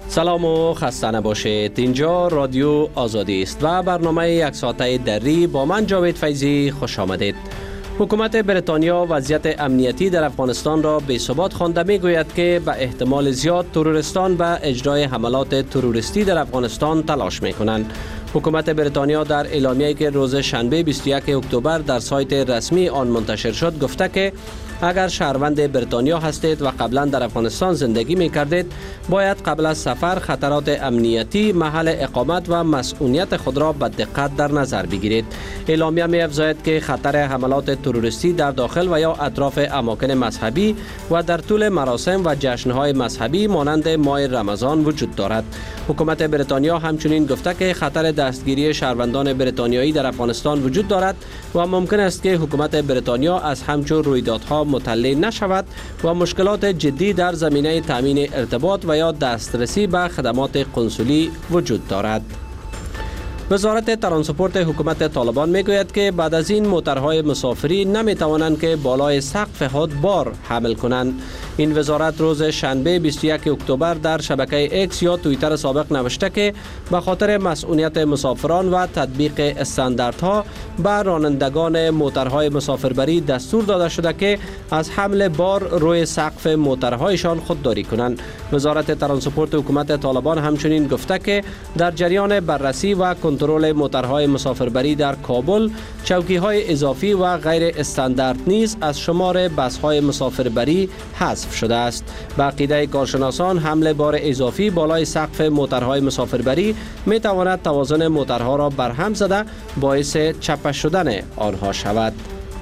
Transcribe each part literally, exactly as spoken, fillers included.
سلام و خسته نباشید. اینجا رادیو آزادی است و برنامه یک ساعته دری با من جاوید فیضی خوش آمدید. حکومت بریتانیا وضعیت امنیتی در افغانستان را بی‌ثبات خوانده می‌گوید که به احتمال زیاد تروریستان به اجرای حملات تروریستی در افغانستان تلاش می‌کنند. حکومت بریتانیا در اعلامیه‌ای که روز شنبه بیست و یک اکتبر در سایت رسمی آن منتشر شد گفته که اگر شهروند بریتانیا هستید و قبلا در افغانستان زندگی می کردید، باید قبل از سفر خطرات امنیتی، محل اقامت و مسئولیت خود را به دقت در نظر بگیرید. اعلامیه می افزاید که خطر حملات تروریستی در داخل و یا اطراف اماکن مذهبی و در طول مراسم و جشن‌های مذهبی مانند ماه رمضان وجود دارد. حکومت بریتانیا همچنین گفته که خطر دستگیری شهروندان بریتانیایی در افغانستان وجود دارد و ممکن است که حکومت بریتانیا از همچون رویدادها مطلع نشود و مشکلات جدی در زمینه تامین ارتباط و یا دسترسی به خدمات قنسولی وجود دارد. وزارت ترانسپورت حکومت طالبان میگوید که بعد از این موترهای مسافری نمی توانند که بالای سقف خود بار حمل کنند. این وزارت روز شنبه بیست و یک اکتبر در شبکه اکس یا توییتر سابق نوشته که به خاطر مسئولیت مسافران و تطبیق استانداردها به رانندگان موترهای مسافربری دستور داده شده که از حمل بار روی سقف موترهایشان خودداری کنند. وزارت ترانسپورت حکومت طالبان همچنین گفته که در جریان بررسی و کنترل موترهای مسافربری در کابل، چوکی‌های اضافی و غیر استاندارد نیز از شمار بس‌های مسافربری حذف شده است. به عقیده کارشناسان حمل بار اضافی بالای سقف موترهای مسافربری می تواند توازن موترها را برهم زده باعث چپه شدن آنها شود.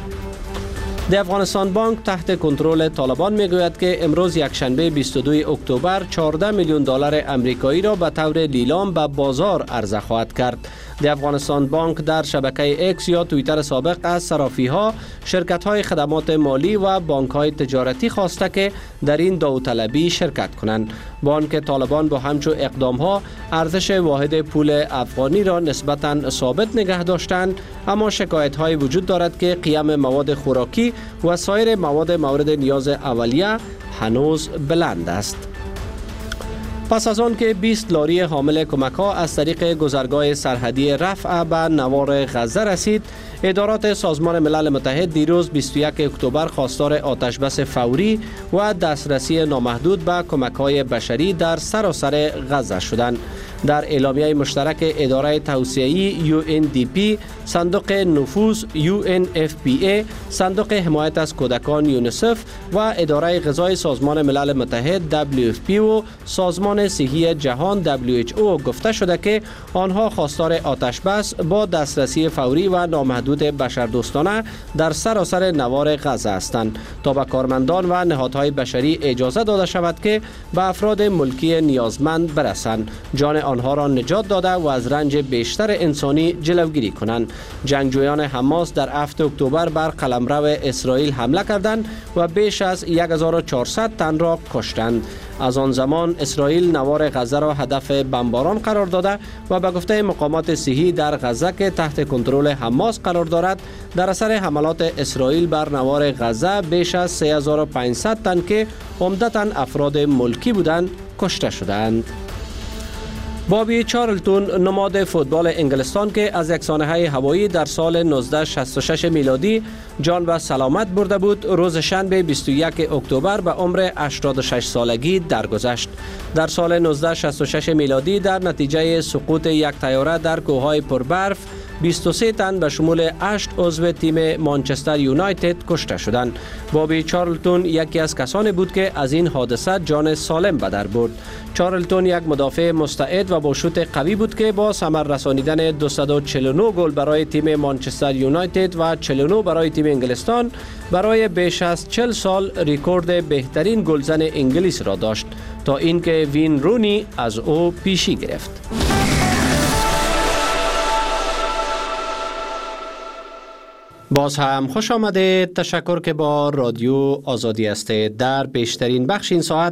د افغانستان بانک تحت کنترل طالبان میگوید که امروز یکشنبه بیست و دو اکتبر چهارده میلیون دلار امریکایی را به طور لیلام به بازار عرضه خواهد کرد. د افغانستان بانک در شبکه اکس یا توییتر سابق از صرافی‌ها، شرکت‌های خدمات مالی و بانک‌های تجارتی خواسته که در این داوطلبی شرکت کنند. بانک طالبان با همچون اقدام‌ها ارزش واحد پول افغانی را نسبتاً ثابت نگه داشتند، اما شکایت‌های وجود دارد که قیمت مواد خوراکی و سایر مواد مورد نیاز اولیه هنوز بلند است. پس از آن که بیست لاری حامل کمک‌ها از طریق گذرگاه سرحدی رفح به نوار غزه رسید، ادارات سازمان ملل متحد دیروز بیست و یک اکتبر خواستار آتش بس فوری و دسترسی نامحدود به کمک‌های بشری در سراسر غزه شدند. در اعلامیه مشترک اداره توسعه‌ای یو ان دی پی، صندوق نفوذ یو ان اف پی ای، صندوق حمایت از کودکان یونیسف و اداره غذای سازمان ملل متحد دبلیو اف پی و سازمان صحی جهان دبلیو اچ او گفته شده که آنها خواستار آتش بس با دسترسی فوری و نامحدود بشردوستانه در سراسر نوار غزه هستند تا به کارمندان و نهادهای بشری اجازه داده شود که به افراد ملکی نیازمند برسند، جان آنها را نجات داده و از رنج بیشتر انسانی جلوگیری کنند. جنگجویان حماس در هفتم اکتبر بر قلمرو اسرائیل حمله کردند و بیش از هزار و چهارصد تن را کشتند. از آن زمان اسرائیل نوار غزه را هدف بمباران قرار داده و به گفته مقامات صحی در غزه که تحت کنترل حماس قرار دارد، در اثر حملات اسرائیل بر نوار غزه بیش از سه هزار و پانصد تن که عمدتاً افراد ملکی بودند کشته شدند. بابی چارلتون، نماد فوتبال انگلستان که از یک سانحه هوایی در سال نوزده شصت و شش میلادی جان به سلامت برده بود، روز شنبه بیست و یک اکتبر به عمر هشتاد و شش سالگی درگذشت. در سال نوزده شصت و شش میلادی در نتیجه سقوط یک طیاره در کوههای پربرف، بیست و سه تن به شمول هشت عضو تیم مانچستر یونایتد کشته شدند. بابی چارلتون یکی از کسانی بود که از این حادثه جان سالم به در برد. چارلتون یک مدافع مستعد و با شوت قوی بود که با ثمر رسانیدن دویست و چهل و نه گل برای تیم مانچستر یونایتد و چهل و نه برای تیم انگلستان برای بیش از چهل سال رکورد بهترین گلزن انگلیس را داشت تا اینکه وین رونی از او پیشی گرفت. باز هم خوش آمده. تشکر که با رادیو آزادی هستید. در بیشترین بخش این ساعت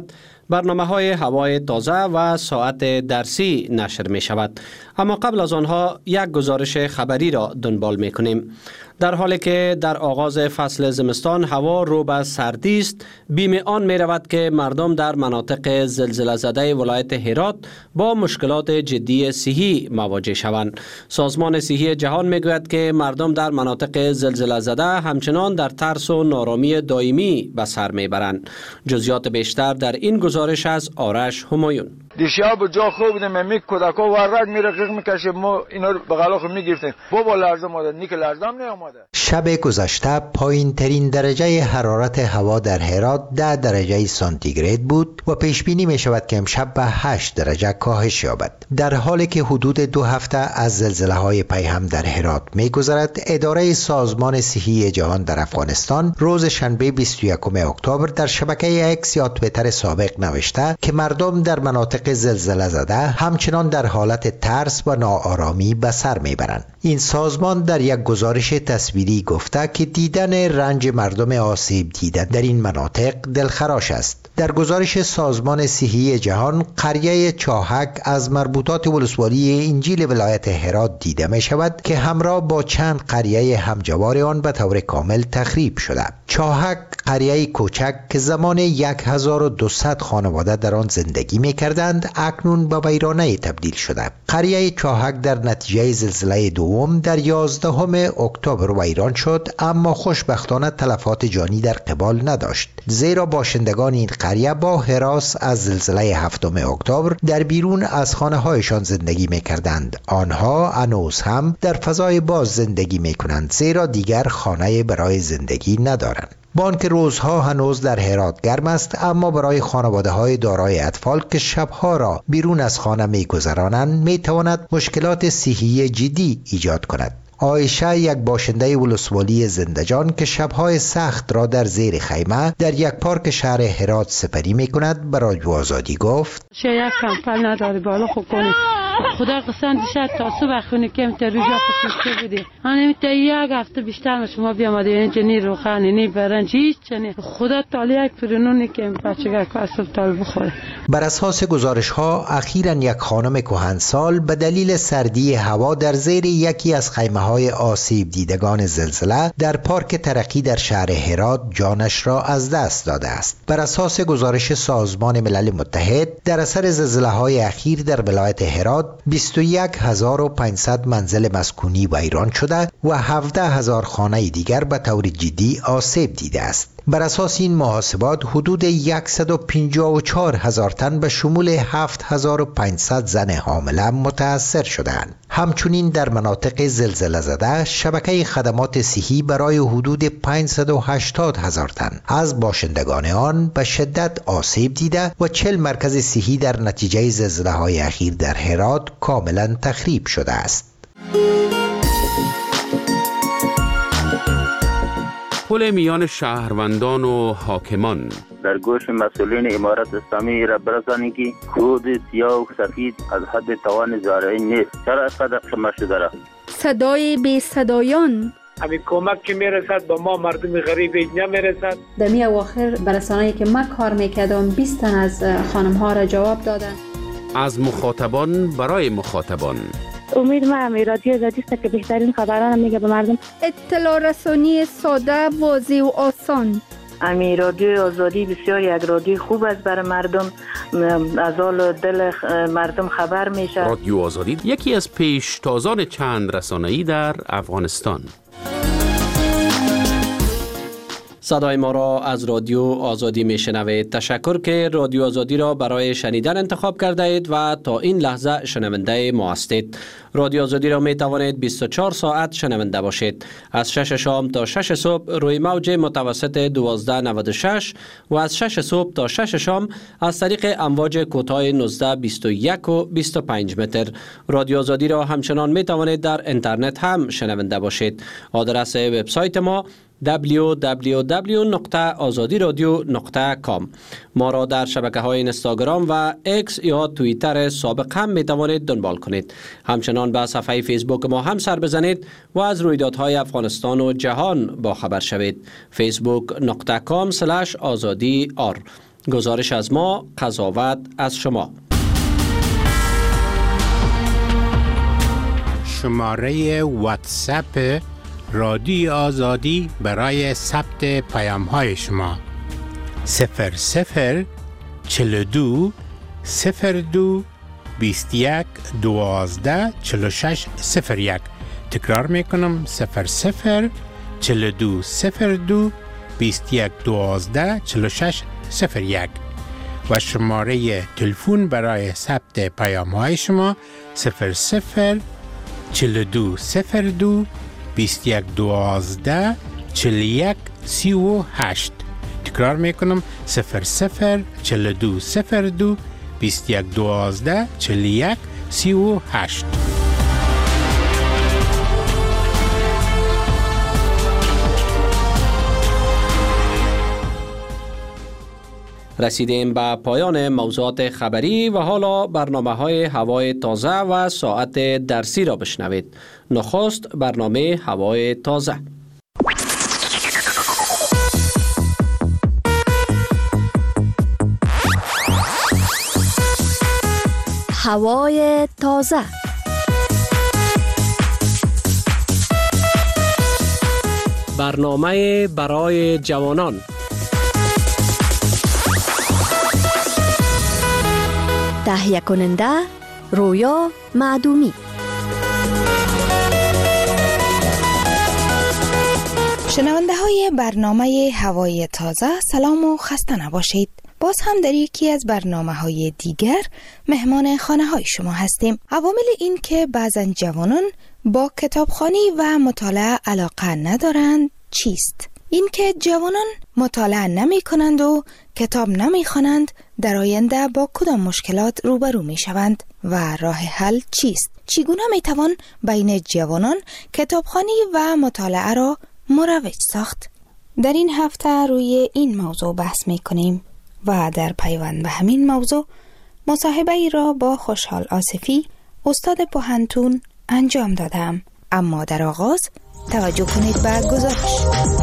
برنامه های هوای تازه و ساعت درسی نشر می شود. اما قبل از آنها یک گزارش خبری را دنبال می کنیم. در حالی که در آغاز فصل زمستان هوا رو به سردی است، بیم آن می رود که مردم در مناطق زلزله زده ولایت هرات با مشکلات جدی صحی مواجه شوند. سازمان صحی جهان می گوید که مردم در مناطق زلزله زده همچنان در ترس و نارامی دائمی به سر می برند. جزئیات بیشتر در این گزارش از آرش همایون. دیشب جا خوب بودیم، می کودکا ورق می رقیق میکشه، ما اینا رو بغلاخ میگرفتیم. بابا لرزه ماده نیک لرزه هم نیامده. شب گذشته پایین ترین درجه حرارت هوا در هرات ده درجه سانتیگراد بود و پیش بینی می شود که امشب به هشت درجه کاهش یابد. در حالی که حدود دو هفته از زلزله های پیهم در هرات می گذرد، اداره سازمان صحی جهان در افغانستان روز شنبه بیست و یکم اکتبر در شبکه اکس یا توییتر سابق نوشته که مردم در مناطق زلزله زده همچنان در حالت ترس و ناآرامی به سر میبرند. این سازمان در یک گزارش تصویری گفته که دیدن رنج مردم آسیب دیده در این مناطق دلخراش است. در گزارش سازمان صحی جهان، قریه چاهک از مربوطات ولسوالی انجیل ولایت هرات دیده می شود که همراه با چند قریه همجوار آن به طور کامل تخریب شده. چاهک قریه کوچک که زمان هزار و دویست خانواده در آن زندگی می کردند اکنون به ویرانه تبدیل شده. قریه چاهک در نتیجه زلزله دوم در یازدهم اکتبر ویران شد، اما خوشبختانه تلفات جانی در قبال نداشت، زیرا باشندگان این قریه با هراس از زلزله هفتم اکتبر در بیرون از خانه هایشان زندگی می کردند. آنها هنوز هم در فضای باز زندگی می کنند، زیرا دیگر خانه برای زندگی ندارند. با آنکه روزها هنوز در هرات گرم است، اما برای خانواده های دارای اطفال که شبها را بیرون از خانه می گذرانند می تواند مشکلات صحی جدی ایجاد کند. عایشه، یک باشنده ولسوالی زندجان که شبهای سخت را در زیر خیمه در یک پارک شهر هرات سپری می کند، به رادیو آزادی گفت: شاید کمپل نداری بالا خوب کنی خدا قسم دیشب تا صبح خونه که امتا روژا خسیسته بودی هنمی تا یک هفته بیشتر ما شما بیامده اینجا نی روخانی نی برنج هیچ چنی خدا تالی یک پرنونی که بچه گر که اصل تال بخوره. بر اساس گزارش ها اخیراً یک خانم کهنسال به دلیل سردی هوا در زیر یکی از خیمه های آسیب دیدگان زلزله در پارک ترقی در شهر هرات جانش را از دست داده است. بر اساس گزارش سازمان ملل متحد در اثر زلزله های اخیر در ولایت هرات بیست و یک هزار و پانصد منزل مسکونی ویران شده و هفده هزار خانه دیگر به طور جدی آسیب دیده است. بر اساس این محاسبات حدود صد و پنجاه و چهار هزار تن به شمول هفت هزار و پانصد زن حامله متاثر شدند. همچنین در مناطق زلزله زده شبکه خدمات صحی برای حدود پانصد و هشتاد هزار تن از باشندگان آن به شدت آسیب دیده و چهل مرکز صحی در نتیجه زلزله های اخیر در هرات کاملا تخریب شده است. پل میان شهروندان و حاکمان در گوش مسئولین امارت اسلامی را برسانید که خود سیاه و سفید از حد توان زارعی نیست. چرا اینقدر شما شده را؟ صدای بی صدایان همین کمک که میرسد با ما مردم غریب نمیرسد. در می اواخر برسانه‌ای که من کار میکردم بیست تن از خانم ها را جواب دادن. از مخاطبان برای مخاطبان. امید ما همی رادیو آزادی است که بهترین خبران میگه به مردم. اطلاع رسانی ساده، واضح و آسان. امی رادیو آزادی بسیار یک رادیو خوب است برای مردم، از حال دل مردم خبر میشه. رادیو آزادی یکی از پیشتازان چند رسانه‌ای در افغانستان. صدای ما را از رادیو آزادی میشنوید. تشکر که رادیو آزادی را برای شنیدن انتخاب کرده اید و تا این لحظه شنونده ما هستید. رادیو آزادی را می توانید بیست و چهار ساعت شنونده باشید. از شش شام تا شش صبح روی موج متوسط دوازده نود و شش و از شش صبح تا شش شام از طریق امواج کوتاه نوزده بیست و یک و بیست و پنج متر. رادیو آزادی را همچنان می توانید در اینترنت هم شنونده باشید. آدرس وبسایت ما دبلیو دبلیو دبلیو نقطه آزادی رادیو نقطه کام. ما را در شبکه های اینستاگرام و ایکس یا توییتر سابق هم می توانید دنبال کنید. همچنان به صفحه فیسبوک ما هم سر بزنید و از رویدادهای افغانستان و جهان با خبر شوید. فیسبوک نقطه کام سلش آزادی آر. گزارش از ما، قضاوت از شما. شماره واتساپ رادیو آزادی برای ثبت پیام های شما صفر صفر چهل و دو صفر دو بیست و یک دوازده چهل و شش صفر یک. تکرار میکنم صفر صفر چهل و دو صفر دو بیست و یک دوازده چهل و شش صفر یک و شماره تلفن برای ثبت پیام های شما صفر صفر چهل و دو صفر دو بیست و یک دوازده چهل و یک سی و هشت. تکرار میکنم صفر صفر چهل و دو صفر دو بیست و یک دوازده چهل و یک سی و هشت. رسیدیم به پایان موضوعات خبری و حالا برنامه های هوای تازه و ساعت درسی را بشنوید. نخست برنامه هوای تازه. هوای تازه. برنامه برای جوانان. تهیه کننده رویا معدومی. شنونده های برنامه هوای تازه، سلام و خسته نباشید. باز هم در یکی از برنامه های دیگر مهمان خانه های شما هستیم. عوامل این که بعضن جوانان با کتابخوانی و مطالعه علاقه ندارند چیست؟ این که جوانان مطالعه نمی کنند و کتاب نمی خوانند در آینده با کدام مشکلات روبرو می شوند و راه حل چیست؟ چگونه می توان بین جوانان کتابخوانی و مطالعه را مروج ساخت؟ در این هفته روی این موضوع بحث می کنیم و در پیوند به همین موضوع مصاحبه ای را با خوشحال آصفی استاد پوهنتون انجام دادم. اما در آغاز توجه کنید به گزارش.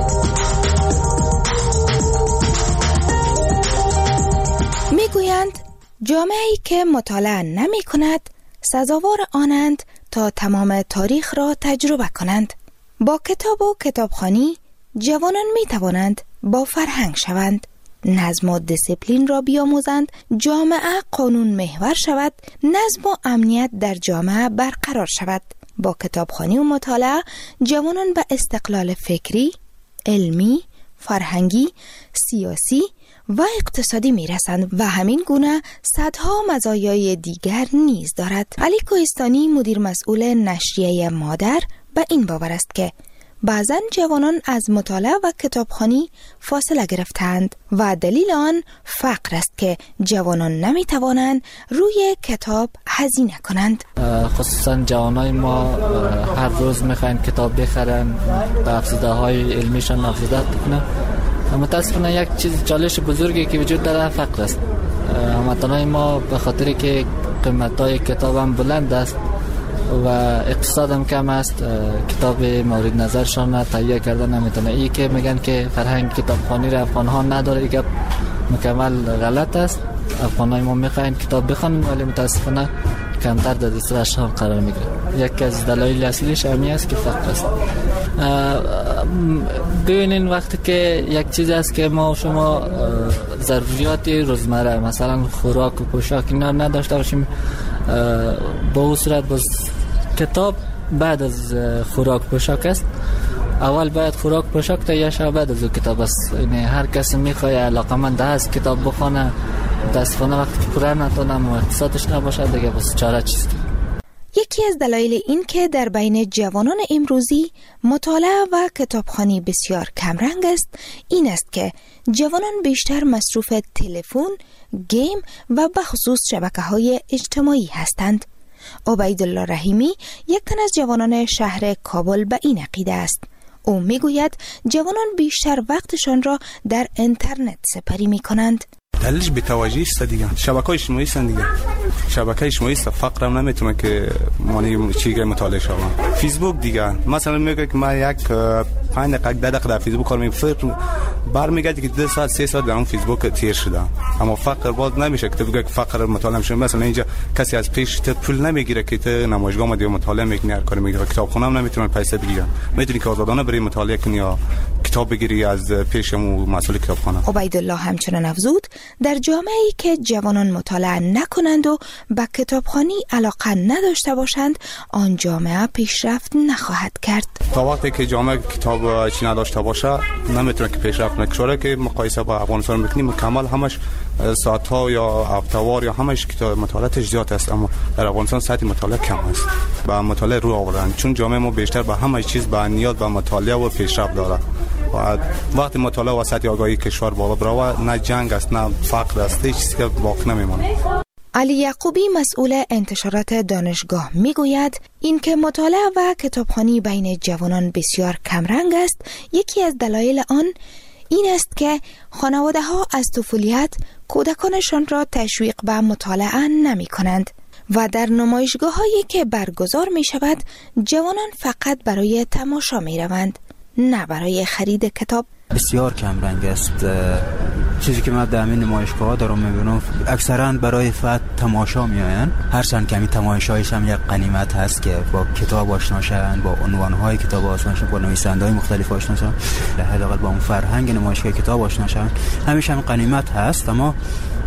می گویند جامعه‌ای که مطالعه نمی کند سزاوار آنند تا تمام تاریخ را تجربه کنند. با کتاب و کتابخوانی جوانان می توانند با فرهنگ شوند، نظم و دیسیپلین را بیاموزند، جامعه قانون محور شود، نظم و امنیت در جامعه برقرار شود. با کتابخوانی و مطالعه جوانان به استقلال فکری، علمی، فرهنگی، سیاسی و اقتصادی می رسند و همین گونه صدها مزایای دیگر نیز دارد. علی کوهستانی مدیر مسئول نشریه مادر به این باور است که بعضن جوانان از مطالعه و کتابخوانی فاصله گرفتند و دلیل آن فقر است که جوانان نمی توانند روی کتاب هزینه کنند. خصوصا جوانای ما هر روز میخواین کتاب بخرن، به افزوده های علمیشان افزوده کنن. متاسفانه یک چیز چالش بزرگی که وجود داره فقر است. هموطنان ما به خاطر که قیمت‌های کتاب هم بلند است و اقتصاد هم کم است، کتاب مورد نظرشان تهیه کردن نمیتونه. این که میگن که فرهنگ کتابخوانی را افغان ها نداره، این گپ مکمل غلط است. افغان های ما میخواین کتاب بخونن ولی متاسفانه کمتر در دسترسشان قرار میگیره. یکی از دلایل اصلیش همین است که فقر است. ببینین وقتی که یک چیز است که ما و شما ضروریات روزمره مثلا خوراک و پوشاک اینا نداشته باشیم، با اون صورت باز کتاب بعد از خوراک پوشاک است. اول باید خوراک پوشاک تهیه شود، بعد از کتاب است. یعنی هر کسی میخواد علاقمند است کتاب بخونه، متاسفانه وقتی که پوره نتونم و اقتصادش نباشه دیگه بس چاره چیست. یکی از دلایل این که در بین جوانان امروزی مطالعه و کتابخوانی بسیار کمرنگ است این است که جوانان بیشتر مصروف تلفن، گیم و به خصوص شبکه‌های اجتماعی هستند. عبیدالله رحیمی یک تن از جوانان شهر کابل به این عقیده است. او میگوید جوانان بیشتر وقتشان را در اینترنت سپری می کنند. دلیلش بی‌توجهی است دیگه. شبکه‌های اجتماعی است دیگه. شبکه اجتماعی است، فقر هم نمیتونه که معنی چیزی مطالعه شوم. فیسبوک دیگه مثلا میگه که ما یک پنج دقیقه ده دقیقه در فیسبوک کار می‌کنم، برمیگردی که دو ساعت سه ساعت در اون فیسبوک تیر شده. اما فقر باز نمیشه که تو بگی فقر مطالعه میشه. مثلا اینجا کسی از پیش تو پول نمیگیره که تو نمایشگاه ما دیگه مطالعه میکنی، هر کاری میگیره. کتابخونه هم نمیتونه پیسه بگیره. میتونی که آزادانه بری مطالعه کنی یا کتاب بگیری از پیشمو مسئول کتابخانه. عبیدالله همچنان افزود در جامعه‌ای که جوانان مطالعه نکنند و به کتابخوانی علاقه نداشته باشند، آن جامعه پیشرفت نخواهد کرد. تا وقتی که جامعه کتاب چی نداشته باشه نمیتونه که پیشرفت نکنه. که مقایسه با افغانستان میکنیم کامل همش ساعت ها یا هفته‌وار یا همش کتاب مطالعه زیاد است، اما در افغانستان سطح مطالعه کم است. با مطالعه رو آوردن چون جامعه ما بیشتر به همه چیز با نیاز به مطالعه و پیشرفت داره. و وقتی مطالعه و سطح آگاهی کشور بالا بره، نه جنگ است نه فقر است، هیچ چیزی که باقی نمیمونه. علی یعقوبی مسئول انتشارات دانشگاه میگوید اینکه مطالعه و کتابخوانی بین جوانان بسیار کمرنگ است. یکی از دلایل آن این است که خانواده ها از طفولیت کودکانشان را تشویق به مطالعه نمی کنند و در نمایشگاه هایی که برگزار می شود جوانان فقط برای تماشا می روند، نه برای خرید کتاب. بسیار کم رنگ است. چیزی که من در همین نمایشگاه ها دارم میبینم اکثرا برای فقط تماشا میآیند. هرچند کمی تماشایش هم یک غنیمت هست که با کتاب آشنا شوند، با عنوان‌های کتاب آشنا شوند، با نویسنده‌های مختلف آشنا شوند، حداقل با اون فرهنگ نمایشگاه کتاب آشنا شوند. همیشه هم غنیمت هست، اما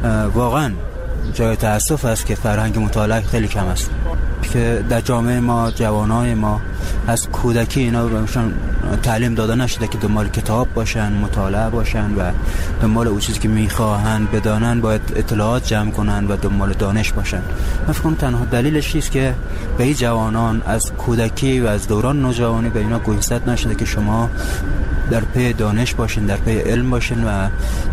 واقعا جای تأسف است که فرهنگ مطالعه خیلی کم است. که در جامعه ما جوانای ما از کودکی اینا بهشون تعلیم داده نشده که دنبال کتاب باشن، مطالعه باشن و دنبال اون چیزی که میخواهن بدانن باید اطلاعات جمع کنن و دنبال دانش باشن. من فکر کنم تنها دلیلش است که به این جوانان از کودکی و از دوران نوجوانی به اینا گوشزد نشده که شما در پی دانش باشین، در پی علم باشین و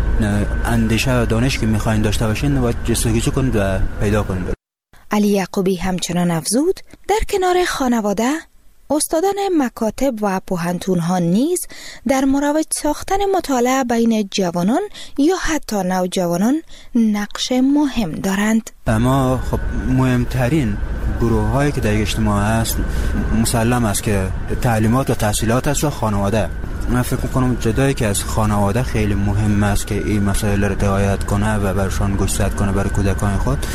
اندیشه و دانش که میخواین داشته باشین باید جستجو کنید و پیدا کنید. علی یعقوبی همچنان افزود در کنار خانواده، استادان مکاتب و پوهنتون‌ها نیز در مروج ساختن مطالعه بین جوانان یا حتی نوجوانان نقش مهم دارند. اما خب مهمترین گروه هایی که در اجتماع هست مسلم است که تعلیمات و تحصیلات است و خانواده. من فکر میکنم جدایی که از خانواده خیلی مهم است که این مسائل را رعایت کنه و برشان گوشزد کنه برای کودکان خود.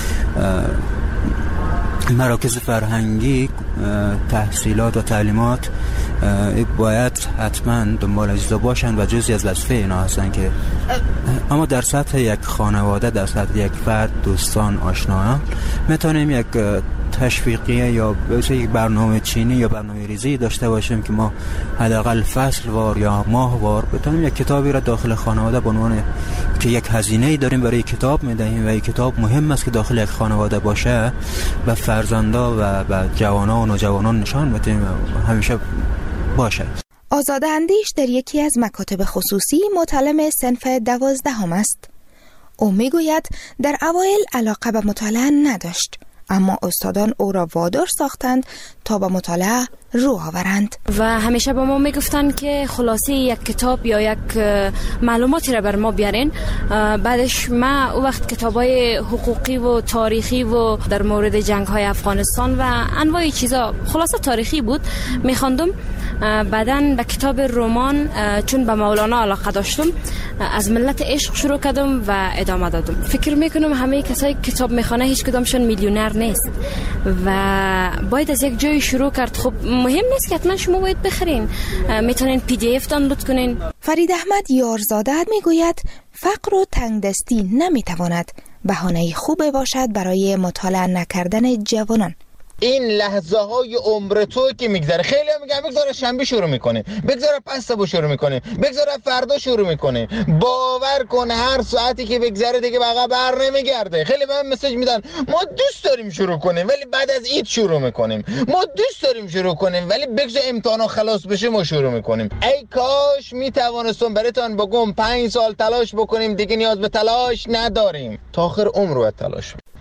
مراکز فرهنگی تحصیلات و تعلیمات باید حتما دنبال اجزا باشند و جزئی از وظیفه اینا هستند که اما در سطح یک خانواده، در سطح یک فرد، دوستان، آشنایان میتونیم یک تشویقیه یا یک برنامه چینی یا برنامه ریزی داشته باشیم که ما حداقل فصل وار یا ماه وار بتونیم یک کتابی را داخل خانواده به عنوان که یک هزینه‌ای داریم برای کتاب میدهیم و این کتاب مهم است که داخل یک خانواده باشه و فرزندا و به جوانان و نوجوانان نشان بدیم همیشه باشه. آزاده اندیش در یکی از مکاتب خصوصی متعلم صنف دوازدهم است. او میگوید در اوایل علاقه به مطالعه نداشت، اما استادان او را وادار ساختند تا به مطالعه رو آورند و همیشه به ما میگفتن که خلاصه یک کتاب یا یک معلوماتی را بر ما بیارین. بعدش ما او وقت کتابای حقوقی و تاریخی و در مورد جنگ های افغانستان و انواع چیزا خلاصه تاریخی بود میخواندم. بعدن به کتاب رمان چون به مولانا علاقه داشتم از ملت عشق شروع کردم و ادامه دادم. فکر میکنم همه کسایی که کتاب میخوانه هیچ کدامشون میلیونر نیست و باید از یک جای شروع کرد. خب مهم نیست که حتما شما باید بخرین، میتونین پی دی اف دانلود کنین. فرید احمد یارزاده میگوید فقر و تنگدستی نمیتواند بهانه خوبه باشد برای مطالعه نکردن جوانان. این لحظه های عمر تو که میگذره، خیلی هم میگن بگذاره شنبه شروع میکنه، بگذاره پس صبح شروع میکنه، بگذاره فردا شروع میکنه. باور کن هر ساعتی که بگذره دیگه بقا بر نمیگرده. خیلی به من مسیج میدن ما دوست داریم شروع کنیم ولی بعد از عید شروع میکنیم، ما دوست داریم شروع کنیم ولی بگذار امتحانا خلاص بشه ما شروع میکنیم. ای کاش میتوانستم براتون بگم پنج سال تلاش بکنیم دیگه نیاز به تلاش نداریم. تا آخر عمر رو تلاش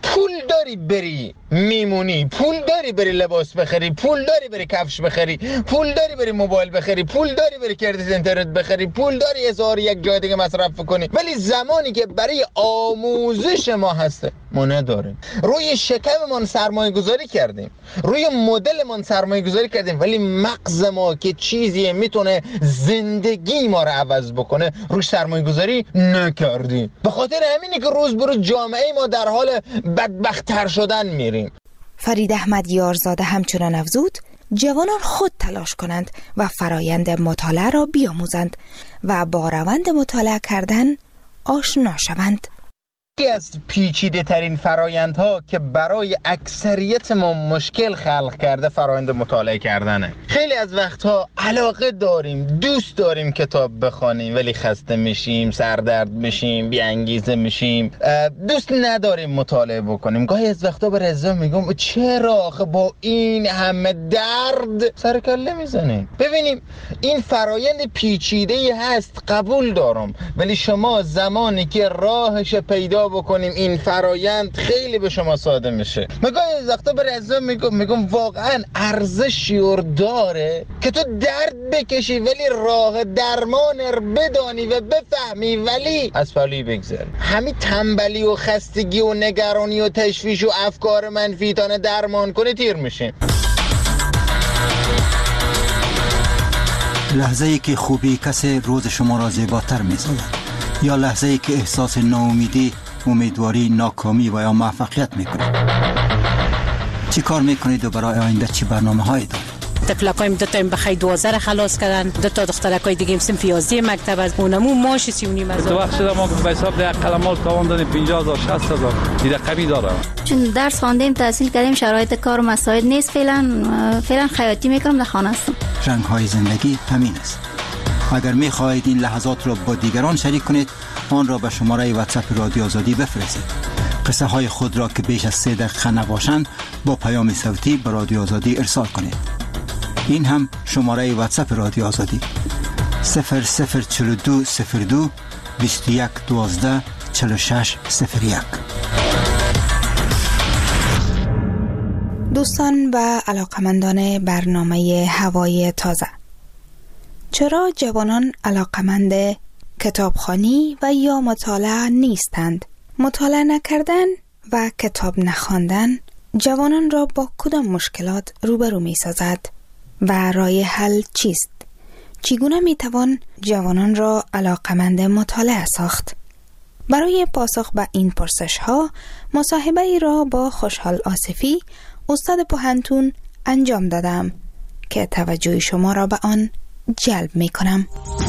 پول داری بری میمونی، پول داری بری لباس بخری، پول داری بری کفش بخری، پول داری بری موبایل بخری، پول داری بری کردیت اینترنت بخری، پول داری هزار یک جای دیگه مصرف کنی. ولی زمانی که برای آموزش ما هسته ما نداریم. روی شکممون سرمایه گذاری کردیم، روی مدلمون سرمایه گذاری کردیم، ولی مغز ما که چیزی میتونه زندگی ما رو عوض بکنه روش سرمایه گذاری نکردیم. به خاطر همینه که روز به روز جامعه ما در حال بدبخت‌تر شدن میریم. فرید احمد یارزاده همچنان افزود جوانان خود تلاش کنند و فرایند مطالعه را بیاموزند و با روند مطالعه کردن آشنا شوند. یکی از پیچیده ترین فرایندها که برای اکثریت ما مشکل خلق کرده فرایند مطالعه کردنه. خیلی از وقتها علاقه داریم، دوست داریم کتاب بخوانیم، ولی خسته میشیم، سردرد میشیم، بی انگیزه میشیم، دوست نداریم مطالعه بکنیم. گاهی از وقتا به رضا میگم چرا آخه با این همه درد سر کله میزنیم؟ ببینیم این فرایند پیچیده هست، قبول دارم، ولی شما زمانی که راهش پیدا بکنیم این فرایند خیلی به شما ساده میشه. مگه از وقتا به رضا میگم میگم واقعا ارزشی اور داره که تو درد بکشی ولی راه درمان رو بدانی و بفهمی ولی از پلوی بگذری. همین تنبلی و خستگی و نگرانی و تشویش و افکار منفی تانه درمان کنی تیر میشین. لحظه ای که خوبی کسی روز شما را زیباتر می‌سازد، یا لحظه ای که احساس ناامیدی، امیدواری، ناکامی و یا موفقیت میکنید. چی کار میکنید و برای آینده چی برنامه هایی دارید؟ تفلقایم دو تا بخای دوازده خلاص کردن، دو تا دخترکای دیگه هم صنف یازده مکتب از اونمو ماش سی و نیم هزار. تو وقت شده ما به حساب ده قلمال تاوان دادیم پنجاه هزار شصت هزار دیگه قوی داره. چون درس خواندیم، تحصیل کردیم، شرایط کار و مساعد نیست، فعلا فعلا خیاطی میکنم، در خانه هستم. رنگ های زندگی همین است. اگر میخواهید این لحظات را با دیگران شریک کنید، آن را به شماره واتساپ رادیو آزادی بفرستید. قصه های خود را که بیش از سه دقیقه نباشند با پیام صوتی به رادیو آزادی ارسال کنید. این هم شماره واتساپ رادیو آزادی صفر صفر چهل و دو صفر دو بیست و یک دوازده چهل و شش صفر یک. دوستان و علاقمندان برنامه هوای تازه، چرا جوانان علاقمند کتابخوانی و یا مطالعه نیستند؟ مطالعه نکردن و کتاب نخواندن جوانان را با کدام مشکلات روبرو می سازد و راه حل چیست؟ چگونه می توان جوانان را علاقمند مطالعه ساخت؟ برای پاسخ به این پرسش ها مصاحبه ای را با خوشحال آصفی استاد پوهنتون انجام دادم که توجه شما را به آن جلب می کنم.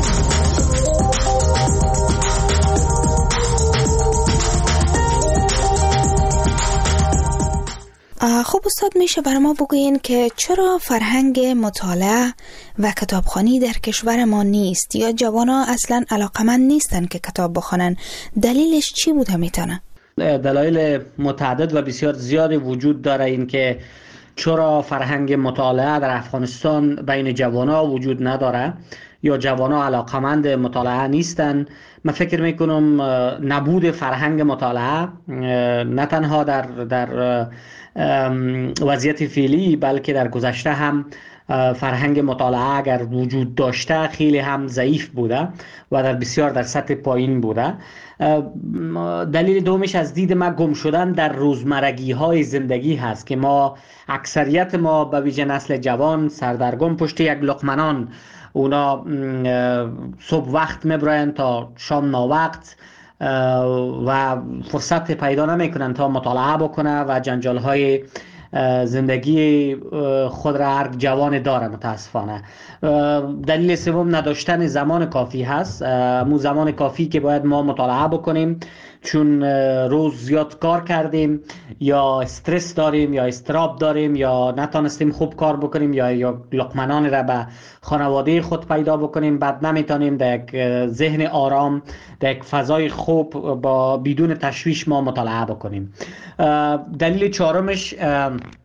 خب استاد، میشه برای ما بگوین که چرا فرهنگ مطالعه و کتابخوانی در کشور ما نیست، یا جوانا اصلا علاقمند نیستن که کتاب بخونن؟ دلیلش چی بوده میتونه؟ دلایل متعدد و بسیار زیادی وجود داره این که چرا فرهنگ مطالعه در افغانستان بین جوانا وجود نداره یا جوانا علاقمند مطالعه نیستن. من فکر میکنم نبود فرهنگ مطالعه نه تنها در در وضعیت فعلی بلکه در گذشته هم فرهنگ مطالعه اگر وجود داشته خیلی هم ضعیف بوده و در بسیار در سطح پایین بوده. دلیل دومش از دید ما گم شدن در روزمرگی های زندگی هست که ما اکثریت ما به ویژه نسل جوان سردرگم پشت یک لقمه، اونا صبح وقت میبرن تا شام ناوقت و فرصت پیدا نمیکنن تا مطالعه بکنه و جنجال های زندگی خود را هر جوان داره متاسفانه. دلیل سوم نداشتن زمان کافی هست، مو زمان کافی که باید ما مطالعه بکنیم، چون روز زیاد کار کردیم یا استرس داریم یا استراب داریم یا نتونستیم خوب کار بکنیم یا یا لقمنان را به خانواده خود پیدا بکنیم، بعد نمیتونیم در یک ذهن آرام در یک فضای خوب با بدون تشویش ما مطالعه بکنیم. دلیل چهارمش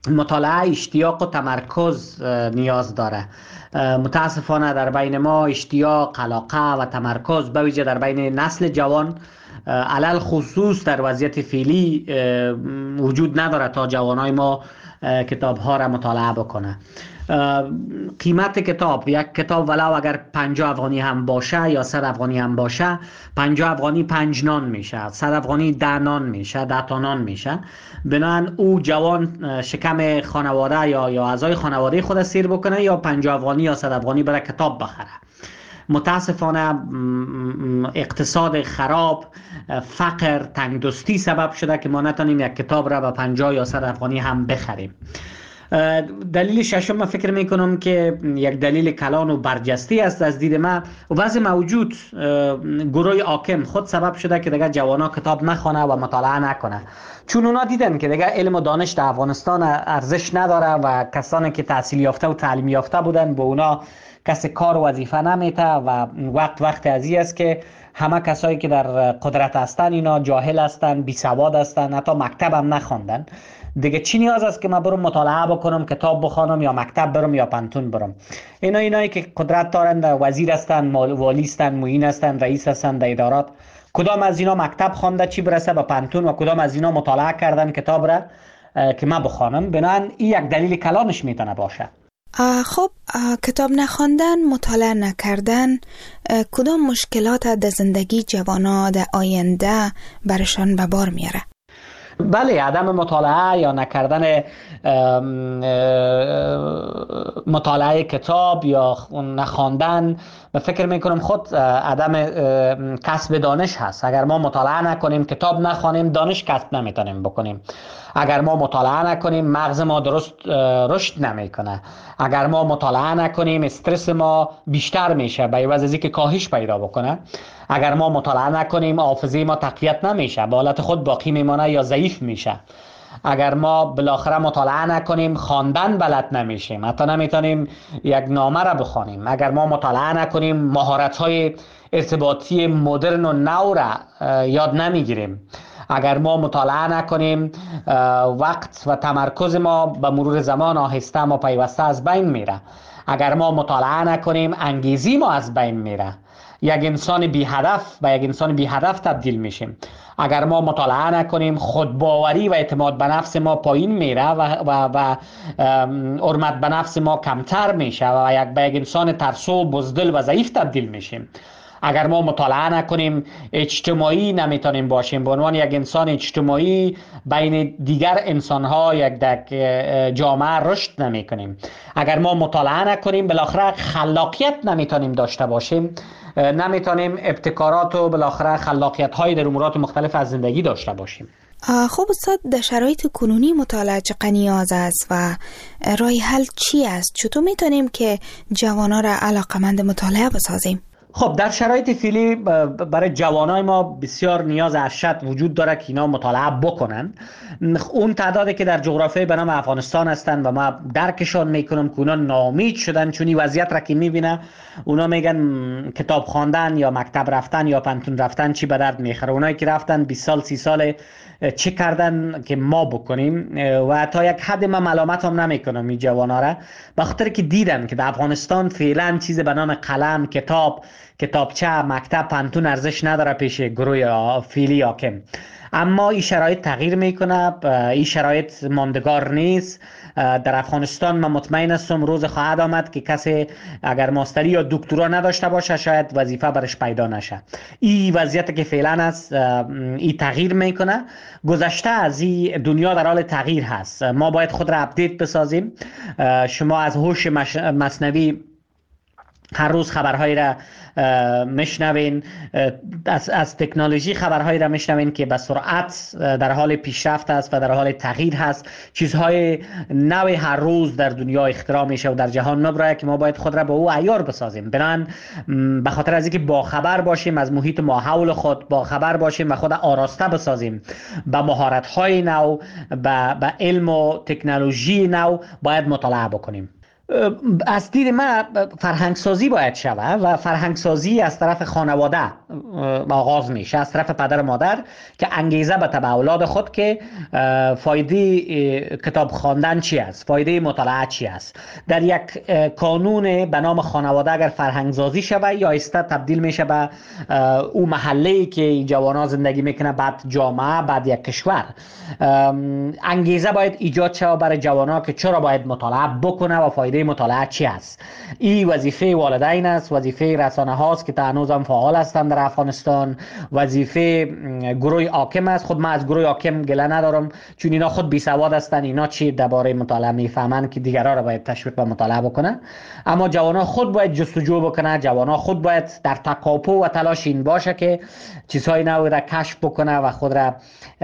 مطالعه اشتیاق و تمرکز نیاز داره. متاسفانه در بین ما اشتیاق، علاقه و تمرکز به ویژه در بین نسل جوان علل خصوص در وضعیت فعلی وجود نداره تا جوانای ما کتاب ها را مطالعه بکنه. قیمت کتاب، یک کتاب ولو اگر پنجاه افغانی هم باشه یا صد افغانی هم باشه، پنجاه افغانی پنج نان میشه، صد افغانی ده نان میشه، ده تا نان میشه. بنابراین او جوان شکم خانواده یا یا اعضای خانواده خود سیر بکنه یا پنجاه افغانی یا صد افغانی برای کتاب بخره. متاسفانه اقتصاد خراب، فقر، تنگدستی سبب شده که ما نتونیم یک کتاب را به پنجاه یا صد افغانی هم بخریم. دلیل ششم من فکر میکنم که یک دلیل کلان و برجسته است از دید من و وضع موجود گروه حاکم خود سبب شده که دیگه جوانا کتاب نخونه و مطالعه نکنه، چون اونا دیدن که دیگه علم و دانش در افغانستان ارزش نداره و کسانی که تحصیل یافته و تعلیم یافته بودن به اونا کسی کار و وظیفه نمیته و وقت وقت ازی است که همه کسایی که در قدرت هستن اینا جاهل هستن، بی سواد هستن، حتی مکتب هم نخوندن. دیگه چی نیاز است که من برم مطالعه بکنم، کتاب بخونم یا مکتب برم یا پانتون برم؟ اینا اینایی که قدرت دارن، وزیر هستن، والی هستن، معین هستن، رئیس هستن در ادارات، کدام از اینا مکتب خوانده چی برسه به پانتون و کدام از اینا مطالعه کردن کتاب را که من بخونم؟ بنابراین این یک دلیل کلانش میتونه باشه. خب کتاب نخواندن، مطالعه نکردن کدام مشکلات در زندگی جوانا در آینده برشان به بار میاره؟ بله، عدم مطالعه یا نکردن مطالعه کتاب یا نخواندن و فکر میکنم خود عدم کسب دانش هست. اگر ما مطالعه نکنیم، کتاب نخوانیم، دانش کسب نمیتونیم بکنیم. اگر ما مطالعه نکنیم، مغز ما درست رشد نمیکنه. اگر ما مطالعه نکنیم، استرس ما بیشتر میشه به عوض از اینکه کاهش پیدا بکنه. اگر ما مطالعه نکنیم، حافظه ما تقویت نمیشه، به حالت خود باقی میمونه یا ضعیف میشه. اگر ما بالاخره مطالعه نکنیم، خواندن بلد نمیشیم، حتی نمیتونیم یک نامه را بخوانیم. اگر ما مطالعه نکنیم، مهارت‌های ارتباطی مدرن و نو را یاد نمیگیریم. اگر ما مطالعه نکنیم، وقت و تمرکز ما به مرور زمان آهسته ما پیوسته از بین میره. اگر ما مطالعه نکنیم، انگیزی ما از بین میره. یک انسان بی هدف به یک انسان بی هدف تبدیل میشیم. اگر ما مطالعه نکنیم، خودباوری و اعتماد به نفس ما پایین میره و و و حرمت به نفس ما کمتر میشه و یک به یک انسان ترسو، بزدل و ضعیف تبدیل میشیم. اگر ما مطالعه نکنیم، اجتماعی نمیتونیم باشیم. به عنوان یک انسان اجتماعی بین دیگر انسان‌ها یک در جامعه رشد نمیکنیم. اگر ما مطالعه نکنیم، بالاخره خلاقیت نمیتونیم داشته باشیم، نمیتونیم ابتکارات و بالاخره خلاقیت های در امورات مختلف از زندگی داشته باشیم. خب استاد، در شرایط کنونی مطالعه چقدر نیاز است و راه حل چی است؟ چطور میتونیم که جوانان را علاقمند مطالعه بسازیم؟ خب در شرایط فعلی برای جوانای ما بسیار نیاز ارشد وجود داره که اینا مطالعه بکنن. اون تعدادی که در جغرافیای به نام افغانستان هستن و ما درکشان میکنم که اونا ناامید شدن چون این وضعیت را که میبینه، اونا میگن کتاب خواندن یا مکتب رفتن یا پانتون رفتن چی به درد میخوره. اونایی که رفتن بیست سال سی سال چه کردن که ما بکنیم؟ و تا یک حد من ملامت هم نمیکنم این جوانا را، به خاطر که دیدن که در افغانستان فعلا چیز به نام قلم، کتاب، کتابچه، مکتب، پانتون ارزش نداره پیش گروه فعلی حاکم. اما این شرایط تغییر میکنه، این شرایط ماندگار نیست. در افغانستان من مطمئن هستم روز خواهد آمد که کسی اگر ماستری یا دکترا نداشته باشه شاید وظیفه برش پیدا نشه. این وضعیت که فعلا است، این تغییر میکنه. گذشته از این دنیا در حال تغییر هست. ما باید خود را اپدیت بسازیم. شما از هوش مصنوعی هر روز خبرهایی را میشنوین، از, از تکنولوژی خبرهایی را میشنوین که به سرعت در حال پیشرفت است و در حال تغییر هست. چیزهای نو هر روز در دنیا اختراع میشه و در جهان نبره که ما باید خود را به او عیار بسازیم. بنان به خاطر از اینکه با خبر باشیم از محیط ما حول خود، با خبر باشیم و خود آراسته بسازیم به مهارت‌های نو، به, به علم و تکنولوژی نو، باید مطالعه بکنیم. از دید من فرهنگسازی باید شود و فرهنگسازی از طرف خانواده آغاز میشه از طرف پدر و مادر که انگیزه به تبع اولاد خود که فایده کتاب خواندن چی است، فایده مطالعه چی است. در یک قانون به نام خانواده اگر فرهنگسازی شود یا ایسته تبدیل میشه به او محله‌ای که این جوانا زندگی میکنه، بعد جامعه، بعد یک کشور. انگیزه باید ایجاد شود برای جوانا که چرا باید مطالعه بکنه و فایده مطالعه چی است. این وظیفه والدین است، وظیفه رسانه هاست که هنوز هم فعال هستند در افغانستان، وظیفه گروه حاکم است. خود من از گروه حاکم گله ندارم چون اینا خود بی سواد هستند، اینا چی درباره مطالعه میفهمند که دیگران را باید تشویق به مطالعه بکنه. اما جوانا خود باید جستجو بکنه، جوانا خود باید در تکاپو و تلاش این باشه که چیزهای نو را کشف بکنه و خود را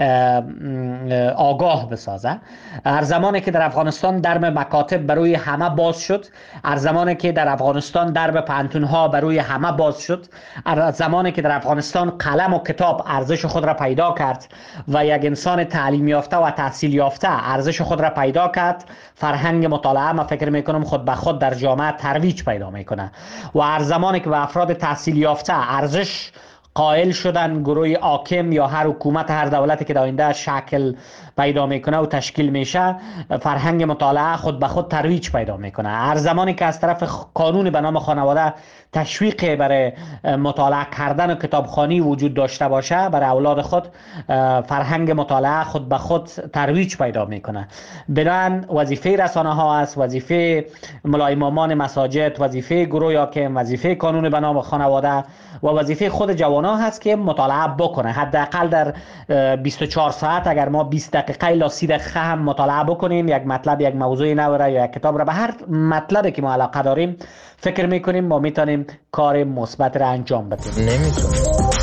آگاه بسازه. هر زمانی که در افغانستان درب مکاتب برای همه باز شد، هر زمانی که در افغانستان درب پانتون‌ها برای همه باز شد، هر زمانی که در افغانستان قلم و کتاب ارزش خود را پیدا کرد و یک انسان تعلیم یافته و تحصیل یافته ارزش خود را پیدا کرد، فرهنگ مطالعه ما فکر میکنم خود به خود در جامعه ترویج پیدا میکنه. و هر زمانی که به افراد تحصیل یافته ارزش قائل شدن، گروه حاکم یا هر حکومت هر دولتی که در آینده شکل پیدا میکنه و تشکیل میشه، فرهنگ مطالعه خود به خود ترویج پیدا میکنه. هر زمانی که از طرف قانون به نام خانواده تشویق برای مطالعه کردن و کتابخوانی وجود داشته باشه برای اولاد خود، فرهنگ مطالعه خود به خود ترویج پیدا میکنه. بنابراین وظیفه رسانه ها است، وظیفه ملای امامان مساجد، وظیفه گروه حاکم، وظیفه قانون به نام خانواده و وظیفه خود جوانا هست که مطالعه بکنه. حداقل در بیست و چهار ساعت اگر ما بیست دقیقه الا سی دقیقه هم مطالعه بکنیم، یک مطلب، یک موضوع نو را یا یک کتاب را، به هر مطلبی که ما علاقه داریم فکر میکنیم ما میتونیم کار مثبت را انجام بدیم. نمیتونیم.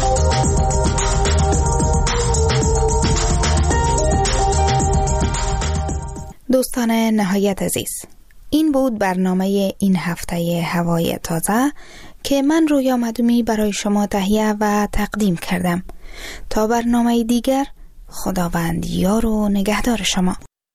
دوستان نهایت عزیز، این بود برنامه این هفته هوای تازه که من رویا مدومی برای شما تهیه و تقدیم کردم. تا برنامه دیگر، خداوند یار و نگهدار شما.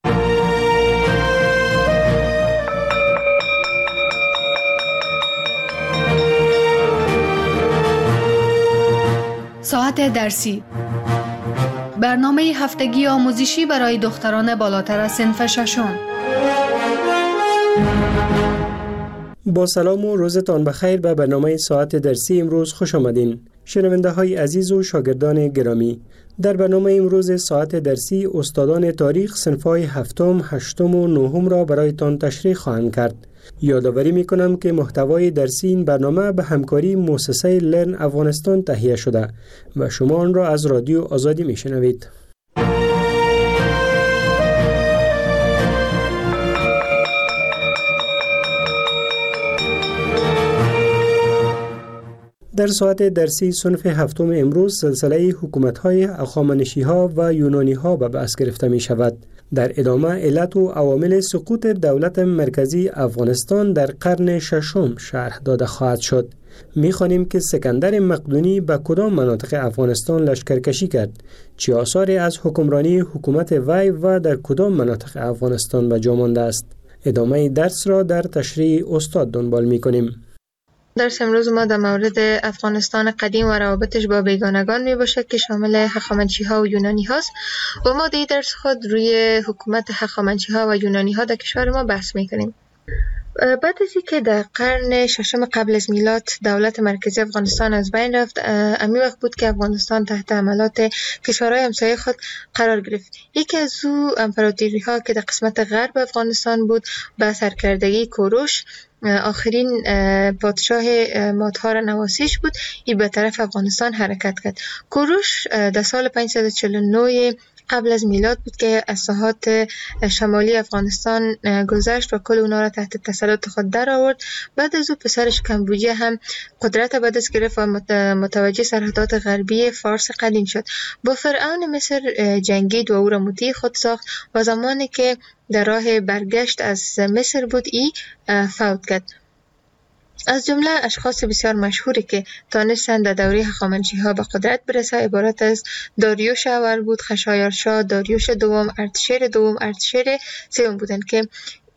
ساعت درسی، برنامه هفتگی آموزشی برای دختران بالاتر از صنف ششم. با سلام و روزتان بخیر به برنامه ساعت درسی امروز خوش آمدین. شنونده های عزیز و شاگردان گرامی، در برنامه امروز ساعت درسی استادان تاریخ صنف‌های هفتم، هشتم و نهم را برایتان تشریح خواهند کرد. یادآوری می‌کنم که محتوای درسی این برنامه به همکاری مؤسسه لرن افغانستان تهیه شده و شما آن را از رادیو آزادی میشنوید. در ساعت درسی صنف هفتم امروز سلسله حکومت‌های هخامنشی‌ها و یونانی‌ها به بحث گرفته می‌شود. در ادامه علت و عوامل سقوط دولت مرکزی افغانستان در قرن ششم شرح داده خواهد شد. می‌خوانیم که سکندر مقدونی به کدام مناطق افغانستان لشکرکشی کرد، چه آثاری از حکمرانی حکومت وی و در کدام مناطق افغانستان به جا مانده است. ادامه درس را در تشریح استاد دنبال می‌کنیم. درس امروز ما در مورد افغانستان قدیم و روابطش با بیگانگان می باشد که شامل هخامنشی ها و یونانی هاست و ما در درس خود روی حکومت هخامنشی ها و یونانی ها در کشور ما بحث می کنیم. بعد از اینکه در قرن ششم قبل از میلاد دولت مرکزی افغانستان از بین رفت، امی وقت بود که افغانستان تحت حملات کشورهای همسایه خود قرار گرفت. یکی از او امپراتوری ها که در قسمت غرب افغانستان بود به سرکردگی کوروش، آخرین پادشاه مادها را نواسیش بود، ای به طرف افغانستان حرکت کرد. کوروش در سال پانصد و چهل و نه قبل از میلاد بود که از ساحات شمالی افغانستان گذشت و کل اونا را تحت تسلط خود در آورد. بعد از او پسرش کمبوجیه هم قدرت به دست گرفت و متوجه سرحدات غربی فارس قدیم شد. با فرعون مصر جنگید و او را مطیع خود ساخت و زمانی که در راه برگشت از مصر بود ای فوت کرد. از جمله اشخاص بسیار مشهوری که تانستند در دوره هخامنشی ها به قدرت برسه عبارت از داریوش اول بود، خشایارشا، داریوش دوم، ارتشیر دوم، ارتشیر سوم بودند که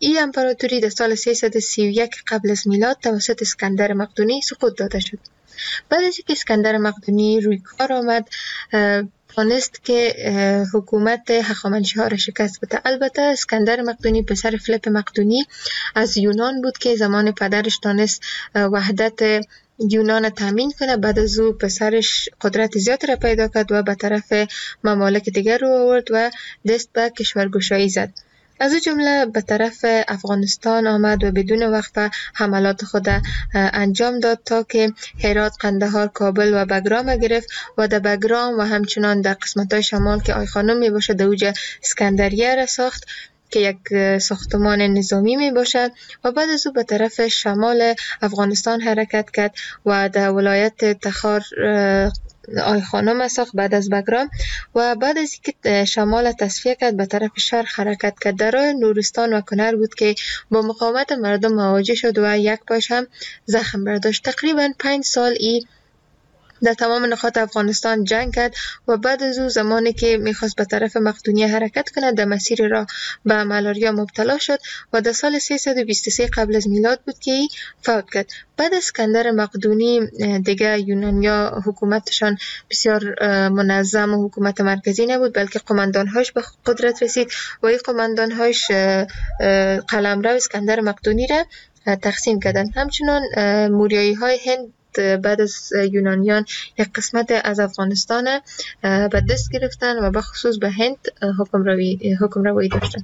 این امپراتوری در سال سیصد و سی و یک قبل از میلاد توسط اسکندر مقدونی سقوط داده شد. بعد از اینکه اسکندر مقدونی روی کار آمد، توانست که حکومت هخامنشی‌ها را شکست بده. البته اسکندر مقدونی پسر فیلیپ مقدونی از یونان بود که زمان پدرش تانست وحدت یونان تامین کنه. بعد از او پسرش قدرت زیاد را پیدا کرد و به طرف ممالک دیگر رو آورد و دست به کشورگشایی زد. از او جمله به طرف افغانستان آمد و بدون وقفه حملات خود انجام داد تا که هرات، قندهار، کابل و بگرام گرفت و در بگرام و همچنان در قسمت‌های شمال که آی خانم می باشد در اوج اسکندریه را ساخت که یک ساختمان نظامی می باشد و بعد از او به طرف شمال افغانستان حرکت کرد و در ولایت تخار آی خانم ساخت بعد از بگرام و بعد از اینکه شمال تصفیه کرد به طرف شرق حرکت کرد. در راه نورستان و کنر بود که با مقاومت مردم مواجه شد و یک پاش هم زخم برداشت. تقریبا پنج سال ای در تمام نقاط افغانستان جنگ کرد و بعد از او زمانی که میخواست به طرف مقدونیه حرکت کند در مسیر راه به مالاریا مبتلا شد و در سال سیصد و بیست و سه قبل از میلاد بود که ای فوت کرد. بعد از اسکندر مقدونی دیگه یونانیا حکومتشان بسیار منظم و حکومت مرکزی نبود، بلکه قماندانهاش به قدرت رسید و این قماندانهاش قلمرو اسکندر مقدونی را تقسیم کردند. همچنان موریایی های هند بعد از یونانیان یک قسمت از افغانستان به دست گرفتن و بخصوص به هند حکمروی حکمروی داشتن.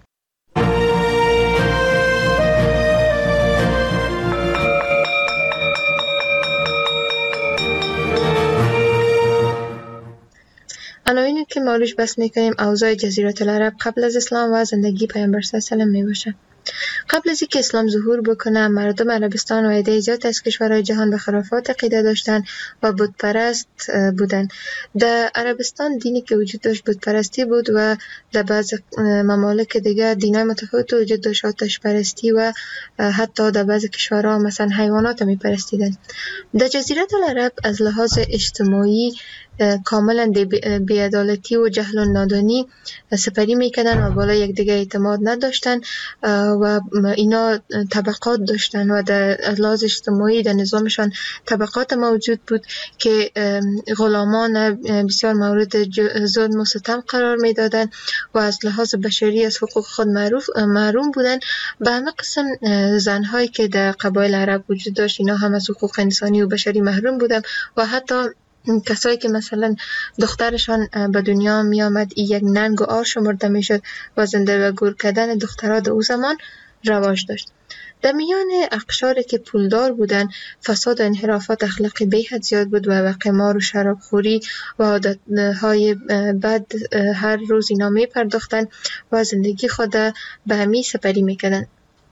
عناوینی که ما روش بحث میکنیم اوضاع جزیره العرب قبل از اسلام و زندگی پیامبر صلی الله علیه و آله میباشه. قبل از اینکه اسلام ظهور بکنه مردم عربستان و عده زیاد از کشورهای جهان به خرافات عقیده داشتن و بت پرست بودن. در عربستان دینی که وجود داشت بت پرستی بود و در بعض ممالک دیگه دینای متفاوت وجود داشت، آتش پرستی و حتی در بعض کشورها مثلا حیوانات می پرستیدن. در جزیره العرب از لحاظ اجتماعی کاملا بی‌عدالتی و جهل و نادانی سپری میکردن و بالا یک دیگه اعتماد نداشتن و اینا طبقات داشتن و در لحاظ اجتماعی در نظامشان طبقات موجود بود که غلامان بسیار مورد ظلم و ستم قرار میدادن و از لحاظ بشری از حقوق خود معروف محروم بودن. به همه قسم زنهایی که در قبایل عرب وجود داشت اینا هم از حقوق انسانی و بشری محروم بودن و حتی کسایی که مثلا دخترشان به دنیا می آمد ای یک ننگ و آر شمرده می شد و زنده و گور کردن دخترها در او زمان رواج داشت. در میان اقشاری که پولدار بودن فساد و انحرافات اخلاقی به حد زیاد بود و قمار و شرابخوری و عادتهای بد هر روز اینا می پرداختن و زندگی خود به همی سپری می کردن.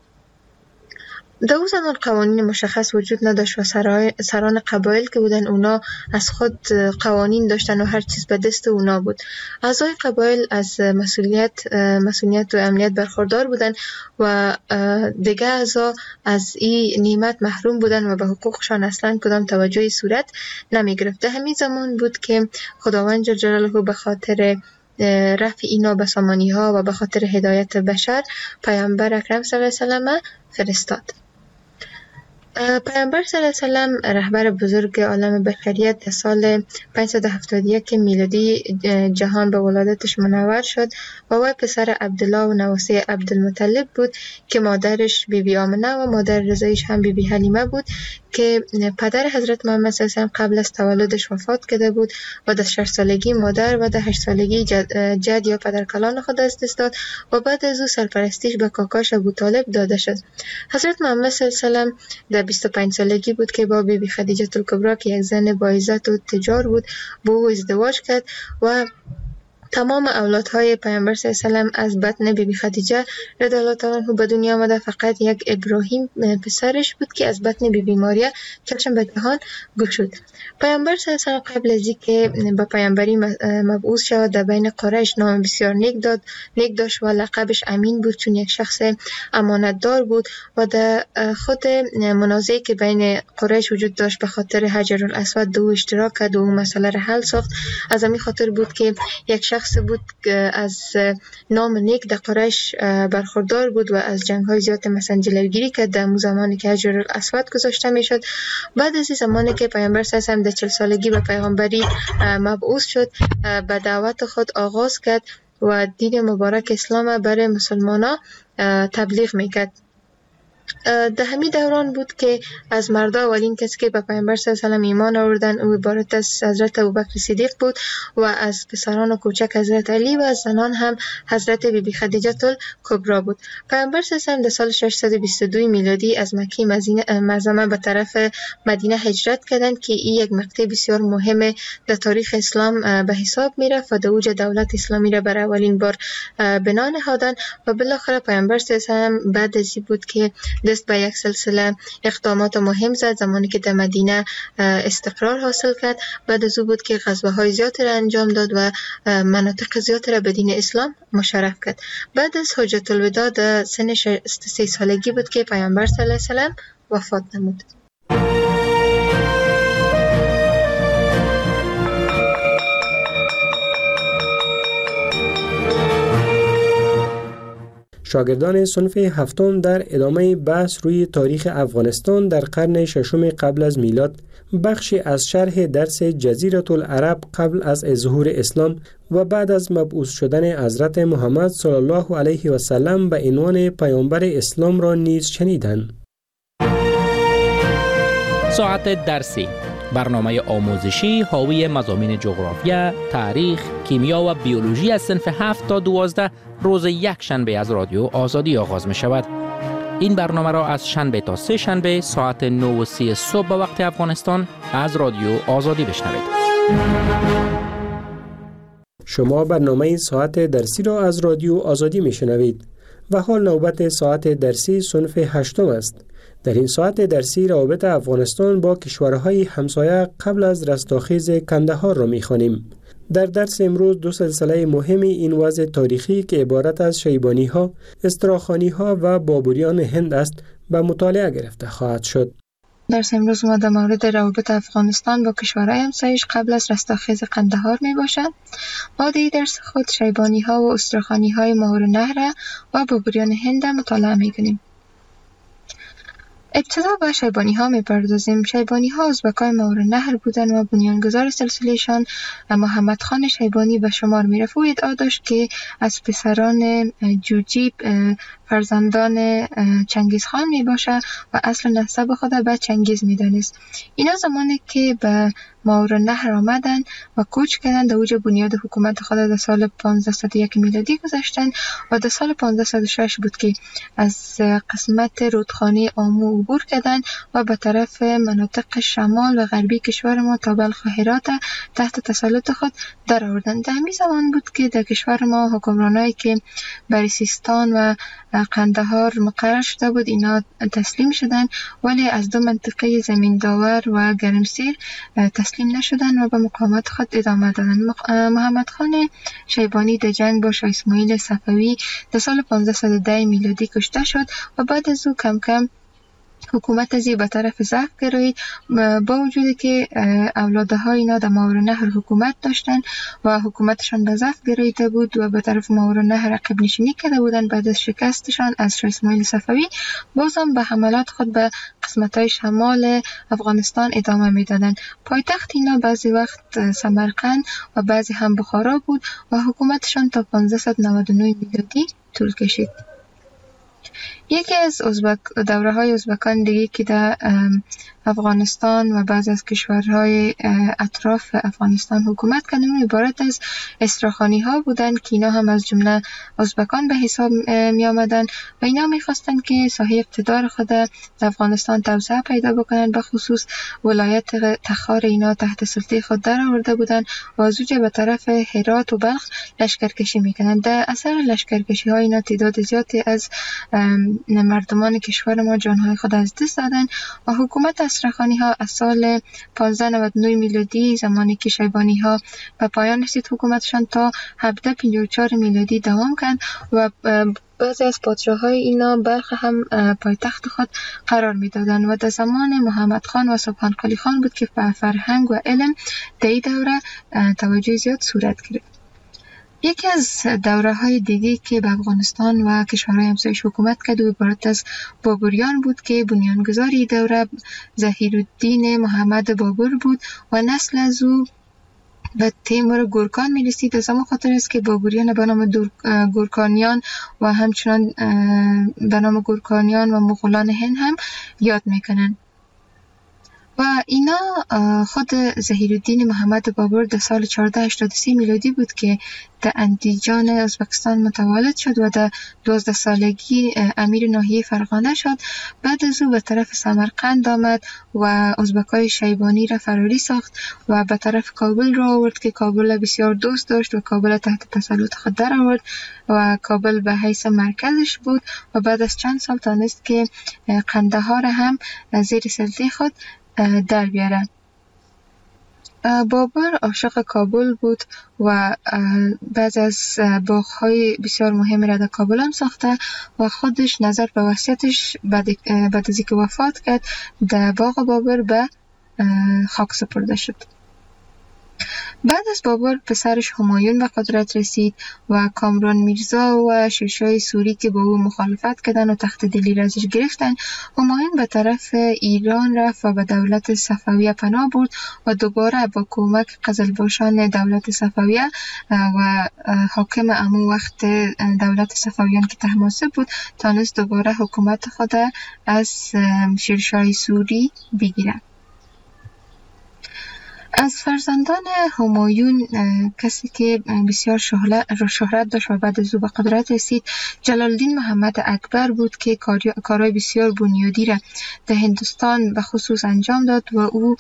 در او زمان قوانین مشخص وجود نداشت و سران قبایل که بودن اونا از خود قوانین داشتن و هر چیز به دست اونا بود. اعضای قبایل از مسئولیت مسئولیت و امنیت برخوردار بودن و دیگه اعضا از این نعمت محروم بودن و به حقوقشان اصلا کدام توجهی صورت نمی گرفت. در همین زمان بود که خداوند جل جلاله به خاطر رفع اینا به سامانی ها و به خاطر هدایت بشر پیامبر اکرم صلی الله علیه و آله فرستاد. پیامبر صلی الله علیه و آله رهبر بزرگ عالم بشریت در سال پانصد و هفتاد و یک میلادی جهان به ولادتش منور شد و وی پسر عبدالله و نواسه عبدالمطلب بود که مادرش بی بی آمنه و مادر رضایش هم بی بی حلیمه بود که پدر حضرت محمد صلی الله علیه و آله قبل از تولدش وفات کرده بود و در شش سالگی مادر و در هشت سالگی جد, جد یا پدرکلان خود از دست داد و بعد از او سرپرستیش به کاکاش ابوطالب داده شد. حضرت محمد صلی الله علیه و آله در بیست و پنج سالگی بود که با بی بی خدیجه الکبری که یک زن با عزت و تجار بود با او ازدواج کرد و تمام اولادهای پیامبر صلی الله علیه و آله از بطن بی بی خدیجه رضی الله تعالی عنها به دنیا آمده. فقط یک ابراهیم پسرش بود که از بطن بی بی ماریا چشم به جهان گشود. پیامبر صلی الله علیه و آله قبل از اینکه به پیامبری مبعوث شود در بین قریش نام بسیار نیک داد نیک داشت و لقبش امین بود چون یک شخص امانتدار بود و در خود منازعه که بین قریش وجود داشت به خاطر حجر الاسود دو اشتراک کرد و اون مسئله را حل ساخت. از همین خاطر بود که یک شخص شخص بود که از نام نیک در قریش برخوردار بود و از جنگ‌های زیاد مثلا جلوگیری کرد در زمانی که حجر الاسود گذاشته میشد. بعد از زمانی که پیامبر صلی الله علیه و آله در چهل سالگی به پیغمبری مبعوث شد، به دعوت خود آغاز کرد و دین مبارک اسلام برای مسلمانان تبلیغ میکرد. در همین دوران بود که از مردا اولین کسی که به پیامبر صلی الله علیه و آله ایمان آوردن او عبارت از حضرت ابوبکر صدیق بود و از پسران و کوچک حضرت علی و از زنان هم حضرت بی بی خدیجه الکبری بود. پیامبر صلی الله علیه و آله در سال ششصد و بیست و دو میلادی از مکه معظمه به طرف مدینه هجرت کردند که این یک مقطع بسیار مهم در تاریخ اسلام به حساب میرفت و در اوج دولت اسلامی را برای اولین بار بنا نهادند و بالاخره پیامبر صلی الله علیه و آله بعد از این بود که دست به یک سلسله اقدامات مهم زد. زمانی که در مدینه استقرار حاصل کرد، بعد از او بود که غزوه‌های زیادی را انجام داد و مناطق زیادی را به دین اسلام مشرف کرد. بعد از حجت الوداع در سن شصت و سه سالگی بود که پیامبر صلی الله علیه و آله وفات نمود. شاگردان صنف هفتم در ادامه بحث روی تاریخ افغانستان در قرن ششم قبل از میلاد بخشی از شرح درس جزیره العرب قبل از ظهور اسلام و بعد از مبعوث شدن حضرت محمد صلی الله علیه و سلم به عنوان پیامبر اسلام را نیز شنیدند. ساعت درسی، برنامه آموزشی حاوی مضامین جغرافیا، تاریخ، کیمیا و بیولوژی از صنف هفت تا دوازده روز یک شنبه از رادیو آزادی آغاز می شود. این برنامه را از شنبه تا سه شنبه ساعت نه و سی صبح به وقت افغانستان از رادیو آزادی بشنوید. شما برنامه ساعت درسی را از رادیو آزادی می شنوید و حال نوبت ساعت درسی صنف هشتم است. در این ساعت درسی روابط افغانستان با کشورهای همسایه قبل از رستاخیز کندهار را می‌خوانیم. در درس امروز دو سلسله مهم این وضع تاریخی که عبارت از شیبانی‌ها، استراخانی‌ها و بابریان هند است به مطالعه گرفته خواهد شد. درس امروز ما در مورد روابط افغانستان با کشورهای همسایش قبل از رستاخیز قندهار می باشد. ما در درس خود شیبانی‌ها و استراخانی‌های ماورالنهر و بابریان هند مطالعه می‌کنیم. ابتدا به شیبانی ها می پردازیم. شیبانی ها ازبکای ماورالنهر بودند و بنیانگذار سلسلهشان محمد خان شیبانی به شمار می رفت. او ادعا داشت که از پسران جوجیب فرزندان چنگیز خان می باشد و اصل نسب خود به چنگیز می دانست. اینا زمانی که به ماورالنهر آمدند و کوچ کردند، در اوج بنیاد حکومت خود در سال پانزده صد و یک میلادی گذاشتند و در سال پانزده صد و شش بود که از قسمت رودخانه آمو عبور کردند و به طرف مناطق شمال و غربی کشور ما تا بلخ و هرات تحت تسلط خود در آوردند. در همین زمان بود که در کشور ما حکمرانایی که بر سیستان و قندهار مقرر شده بود اینا تسلیم شدند، ولی از دو منطقه زمین داور و گرمسیر تسلیم نشدند و به مقاومت خود ادامه دادند. محمد خان شیبانی در جنگ با شاه اسماعیل صفوی در سال پانزده صد و ده میلادی کشته شد و بعد از او کم کم حکومت ازی به طرف ضعف گرایید، با وجودی که اولادهای اینا در ماورالنهر حکومت داشتند و حکومتشان به ضعف گراییده بود و به طرف ماورالنهر عقب نشینی کرده بودند. بعد از شکستشان از شاه اسماعیل صفوی بازم به حملات خود به قسمت‌های شمال افغانستان ادامه میدادند. پایتخت اینا بعضی وقت سمرقند و بعضی هم بخارا بود و حکومتشان تا پانزده صد و نود و نه میلادی طول کشید. یکی از ازبک دوره های ازبکان دیگه که در افغانستان و بعض از کشورهای اطراف افغانستان حکومت کردن عبارت از استراخانی ها بودن که اینا هم از جمله ازبکان به حساب می آمدن و اینا می خواستن که ساحه اقتدار خود در افغانستان توسعه پیدا بکنن. به خصوص ولایت تخار اینا تحت سلطه خود در آورده بودن و از اوج به طرف هرات و بلخ لشکرکشی میکنن. در اثر لشکرکشی ها اینا تعداد زیادی از مردمان کشور ما جانهای خود از دست دادن و حکومت استراخانی ها از سال پانزده صد و نود و نه میلادی زمانی که شیبانی ها به پایان رسید حکومتشان تا هفده پنجاه و چهار میلادی دوام کرد و بعضی از پادشاه‌های اینا بلخ هم پایتخت خود قرار میدادند و در زمان محمد خان و سبحان قلی خان بود که به فرهنگ و علم در این دوره توجه زیاد صورت گرفت. یکی از دوره های دیگه که به افغانستان و کشورهای همسایش حکومت کرد و عبارت از بابریان بود که بنیانگذاری دوره ظهیرالدین محمد بابر بود و نسل از او به تیمور گورکان می رسید. از همون خاطر است که بابریان به نام گورکانیان و همچنان به نام گورکانیان و مغولان هند هم یاد میکنن. و اینا خود ظهیرالدین محمد بابر در سال چهارده هشتاد و سه میلادی بود که در اندیجان ازبکستان متولد شد و در دوازده سالگی امیر ناحیه فرغانه شد. بعد از او به طرف سمرقند آمد و ازبکای شیبانی را فراری ساخت و به طرف کابل را آورد که کابل بسیار دوست داشت و کابل تحت تسلط خود در آورد و کابل به حیث مرکزش بود و بعد از چند سال تانست که قندهار هم زیر سلطه خود در بیاره. بابر عاشق کابل بود و بعض از باغ‌های بسیار مهم را در کابل هم ساخته و خودش نظر به وصیتش بعد از اینکه وفات کرد در باغ بابر به خاک سپرده شد. بعد از بابر پسرش همایون به قدرت رسید و کامران میرزا و شیرشاه سوری که با او مخالفت کردن و تخت دلی را ازش گرفتن، همایون به طرف ایران رفت و به دولت صفویه پناه برد و دوباره با کمک قزلباشان دولت صفویه و حاکم امو وقت دولت صفویان که طهماسب بود تانست دوباره حکومت خود از شیرشاه سوری بگیرد. از فرزندان همایون کسی که بسیار شهرت داشت و بعد از او به قدرت رسید جلالالدین محمد اکبر بود که کارهای بسیار بنیادی را در هندوستان به خصوص انجام داد و او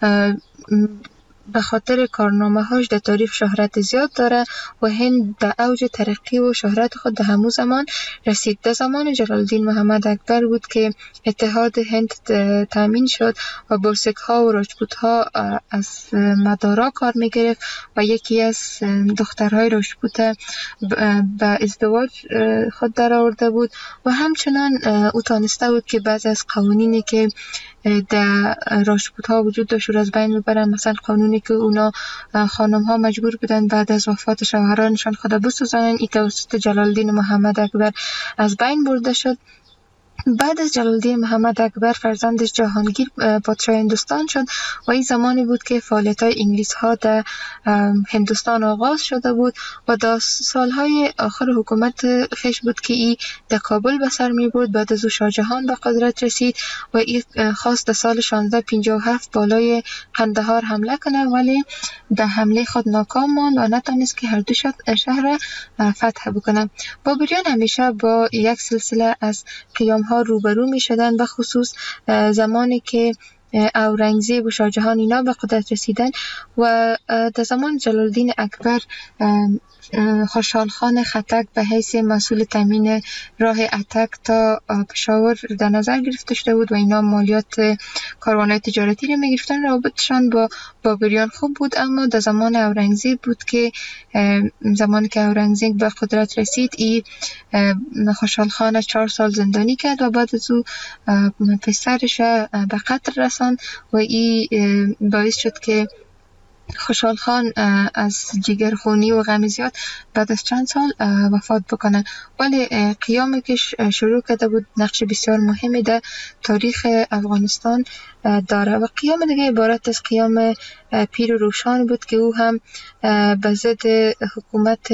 به خاطر کارنامه هاش در تاریخ شهرت زیاد داره و هند در اوج ترقی و شهرت خود در همون زمان رسید. در زمان جلالالدین محمد اکبر بود که اتحاد هند تامین شد و برسک ها و راجپوت ها از مدارا کار می گرفت و یکی از دخترهای راجپوت به ازدواج خود در آورده بود و همچنان او تانسته بود که بعض از قوانینی که در راجپوت ها وجود داشت رو از بین ببرن. مثلا قانونی که اونا خانم ها مجبور بودن بعد از وفات شوهرانشان خود بسوزانن، این توسط جلالالدین محمد اکبر از بین برده شد. بعد از جلالالدین محمد اکبر فرزندش جهانگیر پادشاه هندوستان شد و این زمانی بود که فعالیت‌های انگلیس ها در هندوستان آغاز شده بود و در سالهای آخر حکومت خیش بود که این در کابل به سر می برد. بعد از او شاه جهان به قدرت رسید و این خواست در سال شانزده پنجاه و هفت بالای قندهار حمله کنه ولی در حمله خود ناکام ماند و نتونست که هر دو شهر فتح بکنه. بابریان همیشه با یک سلسله از قیام ها روبرو می شدن، به خصوص زمانی که اورنگزیب و شاه جهان اینا به قدرت رسیدن و در زمان جلالالدین اکبر خوشحال خان خټک به حیث مسئول تامین راه اتک تا پشاور در نظر گرفته شده بود و اینا مالیات کاروان‌های تجارتی رو می‌گرفتن. رابطشان با بابریان خوب بود، اما در زمان اورنگزیب بود که زمانی که اورنگزیب به قدرت رسید این خوشحال خان چهار سال زندانی کرد و بعد از او پسرش به قتل رساند و این باعث شد که خوشحال خان از جگرخونی و غم زیاد بعد از چند سال وفات بکنه. ولی قیامی که شروع کرده بود نقش بسیار مهمی در تاریخ افغانستان داره و قیام دیگه عبارت از قیام پیر و روشان بود که او هم به ضد حکومت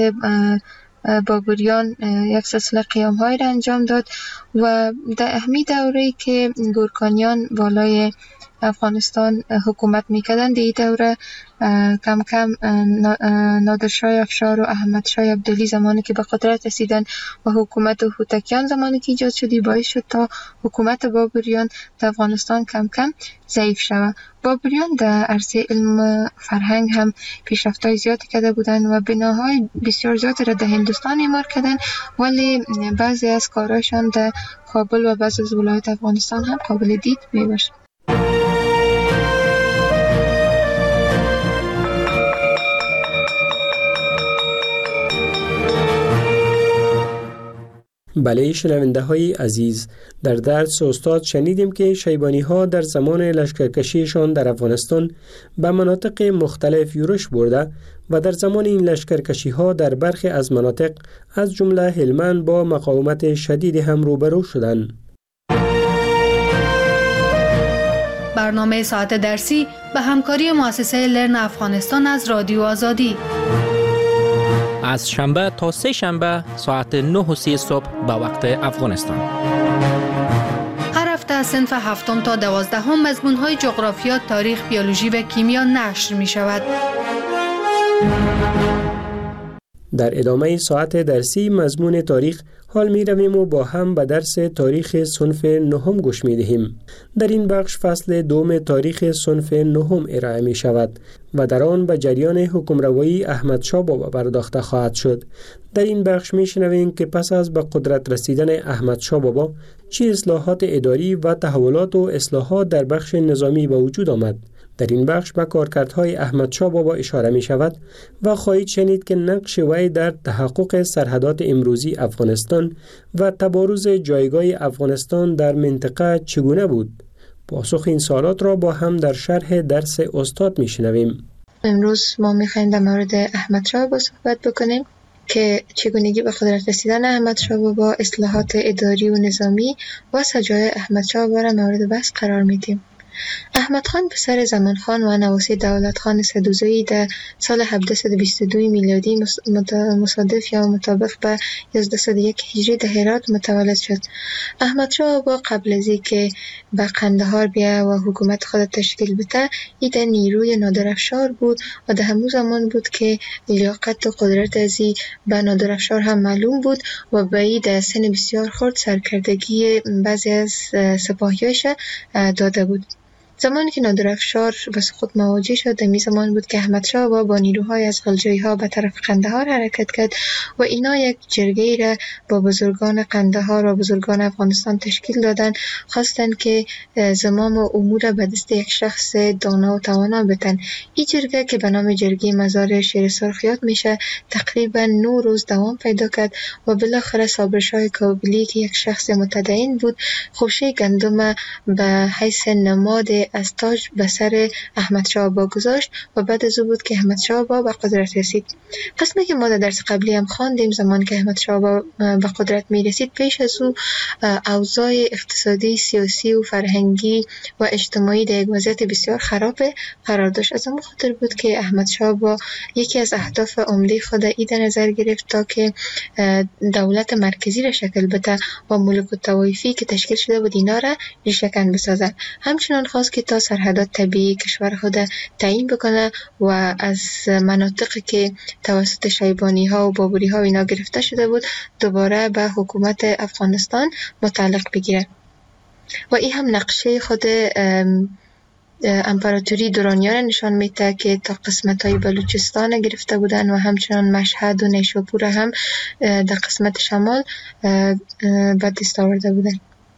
بابریان یک سلسله قیام های را انجام داد و در اهمی دوره‌ای که گورکانیان بالای افغانستان حکومت میکردن در این دوره کم کم نادرشاه افشار و احمد شاه عبدالی زمانی که به قدرت رسیدن و حکومت هوتکیان زمانی که ایجاد شدی باعث شد تا حکومت بابریان در افغانستان کم کم ضعیف شود. بابریان در عرصه علم فرهنگ هم پیشرفت‌های زیادی کرده بودند و بناهای بسیار زیادی را در هندوستان اعمار کردند، ولی بعضی از کارهایشان در کابل و بعضی از ولایات افغانستان هم قابل دید میباشد. بله شنونده های عزیز، در درس استاد شنیدیم که شیبانی ها در زمان لشکرکشیشان در افغانستان به مناطق مختلف یورش برده و در زمان این لشکرکشی ها در برخی از مناطق از جمله هلمند با مقاومت شدید هم روبرو شدند. برنامه ساعت درسی به همکاری مؤسسه لرن افغانستان از رادیو آزادی از شنبه تا سه شنبه ساعت نه و سی صبح به وقت افغانستان. هر هفته از صنف هفتم تا دوازدهم مضمون‌های جغرافیا، تاریخ، بیولوژی و کیمیا نشر می شود. در ادامه ساعت درسی مضمون تاریخ حال می رویم و با هم به درس تاریخ صنف نهم گوش می دهیم. در این بخش فصل دوم تاریخ صنف نهم ارائه می شود و در آن به جریان حکمروایی احمد شاه بابا پرداخته خواهد شد. در این بخش می شنویم که پس از به قدرت رسیدن احمد شاه بابا چه اصلاحات اداری و تحولات و اصلاحات در بخش نظامی به وجود آمد. در این بخش به کارکردهای احمد شاه بابا اشاره می شود و خواهید شنید که نقش وی در تحقق سرحدات امروزی افغانستان و تبارز جایگاه افغانستان در منطقه چگونه بود. پاسخ این سوالات را با هم در شرح درس استاد می شنویم. امروز ما می خواهیم در مورد احمد شاه بابا صحبت بکنیم که چگونگی به قدرت رسیدن احمد شاه بابا، اصلاحات اداری و نظامی و سجای احمد شاه بابا را مورد بحث قرار میدیم. احمد خان پسر زمان خان و نواسی دولت خان سدوزایی در سال هفتصد و بیست و دو میلادی مصادف یا مطابق به یازده و یک هجری در هرات متولد شد. احمد شاه بابا قبل از اینکه به قندهار بیا و حکومت خود تشکیل بده، این در نیروی نادرافشار بود و در همون زمان بود که لیاقت و قدرت ازی به نادرافشار هم معلوم بود و به این در سن بسیار خرد سرکردگی بعضی از سپاهیاش داده بود. زمانی که نادرافشار به سقوط مواجه شد، در زمان بود که احمد شاه بابا با نیروهای از غلجایی ها به طرف قندهار حرکت کرد و اینا یک جرگه را با بزرگان قندهار و بزرگان افغانستان تشکیل دادند. خواستند که زمام و امور به دست یک شخص دانا و توانا بدن. این جرگه که به نام جرگه مزار شیر سرخ یاد میشه تقریبا نه روز دوام پیدا کرد و بالاخره صابرشاه کابلی که یک شخص متدین بود خوشه گندم به حیث نماد از تاج به سر احمد شاه بابا گذاشت و بعد از او بود که احمد شاه بابا به قدرت رسید. قسمی که ما در درس قبلی هم خواندیم، زمان که احمد شاه بابا به قدرت می رسید، پیش از او اوضاع اقتصادی، سیاسی و فرهنگی و اجتماعی در یک وضعیت بسیار خراب قرار داشت. از همون خاطر بود که احمد شاه بابا یکی از اهداف عمده خود ای در نظر گرفت تا که دولت مرکزی را شکل بده و ملوک الطوایفی که تشکیل شده بود اینا را ریشه‌کن بسازد. همچنان خواست که تا سرحدات طبیعی کشور خود تعیین بکنه و از مناطقی که توسط شیبانی ها و بابری ها اینا گرفته شده بود دوباره به حکومت افغانستان متعلق بگیره و این هم نقشه خود امپراتوری دورانیان نشان میده که تا قسمت های بلوچستان گرفته بودن و همچنان مشهد و نیشابور هم در قسمت شمال به دست آورده بودن.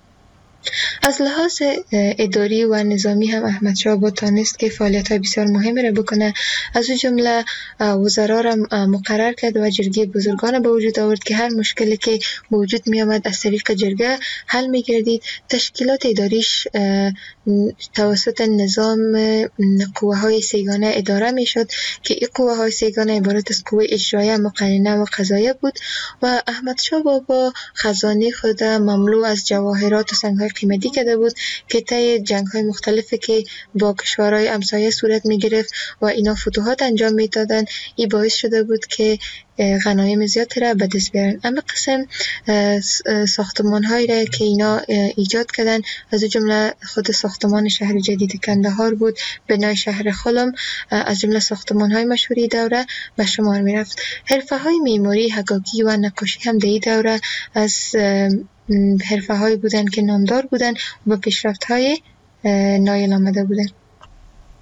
از لحاظ اداری و نظامی هم احمد شاه بابا تانست که فعالیت‌های بسیار مهمی را بکنه. از او جمله وزرا را مقرر کرد و جرگه بزرگان به وجود آورد که هر مشکلی که به وجود می آمد از طریق جرگه حل می گردید. تشکیلات اداریش توسط نظام قوه های سیگانه اداره می شد که این قوه های سیگانه عبارت از قوه اجرایه، مقننه و قضاییه بود و احمد شاه بابا خزانه خود مملو از جواهرات و سنگ‌های قیمتی کرده بود که طی جنگ‌های مختلفی که با کشورهای همسایه صورت می‌گرفت و اینا فتوحات انجام می‌دادند، این باعث شده بود که غنایم زیادی را به دست بیارن. اما قسم ساختمان‌هایی را که اینا ایجاد کردن، از جمله خود ساختمان شهر جدید کندهار بود، بنای شهر خلم، از جمله ساختمان‌های مشهوری دوره به شمار می‌رفت. حرفه‌های معماری، حکاکی و نقاشی هم در این دوره از حرفه‌هایی بودند که نامدار بودند و به پیشرفت‌های نایل آمده بودند.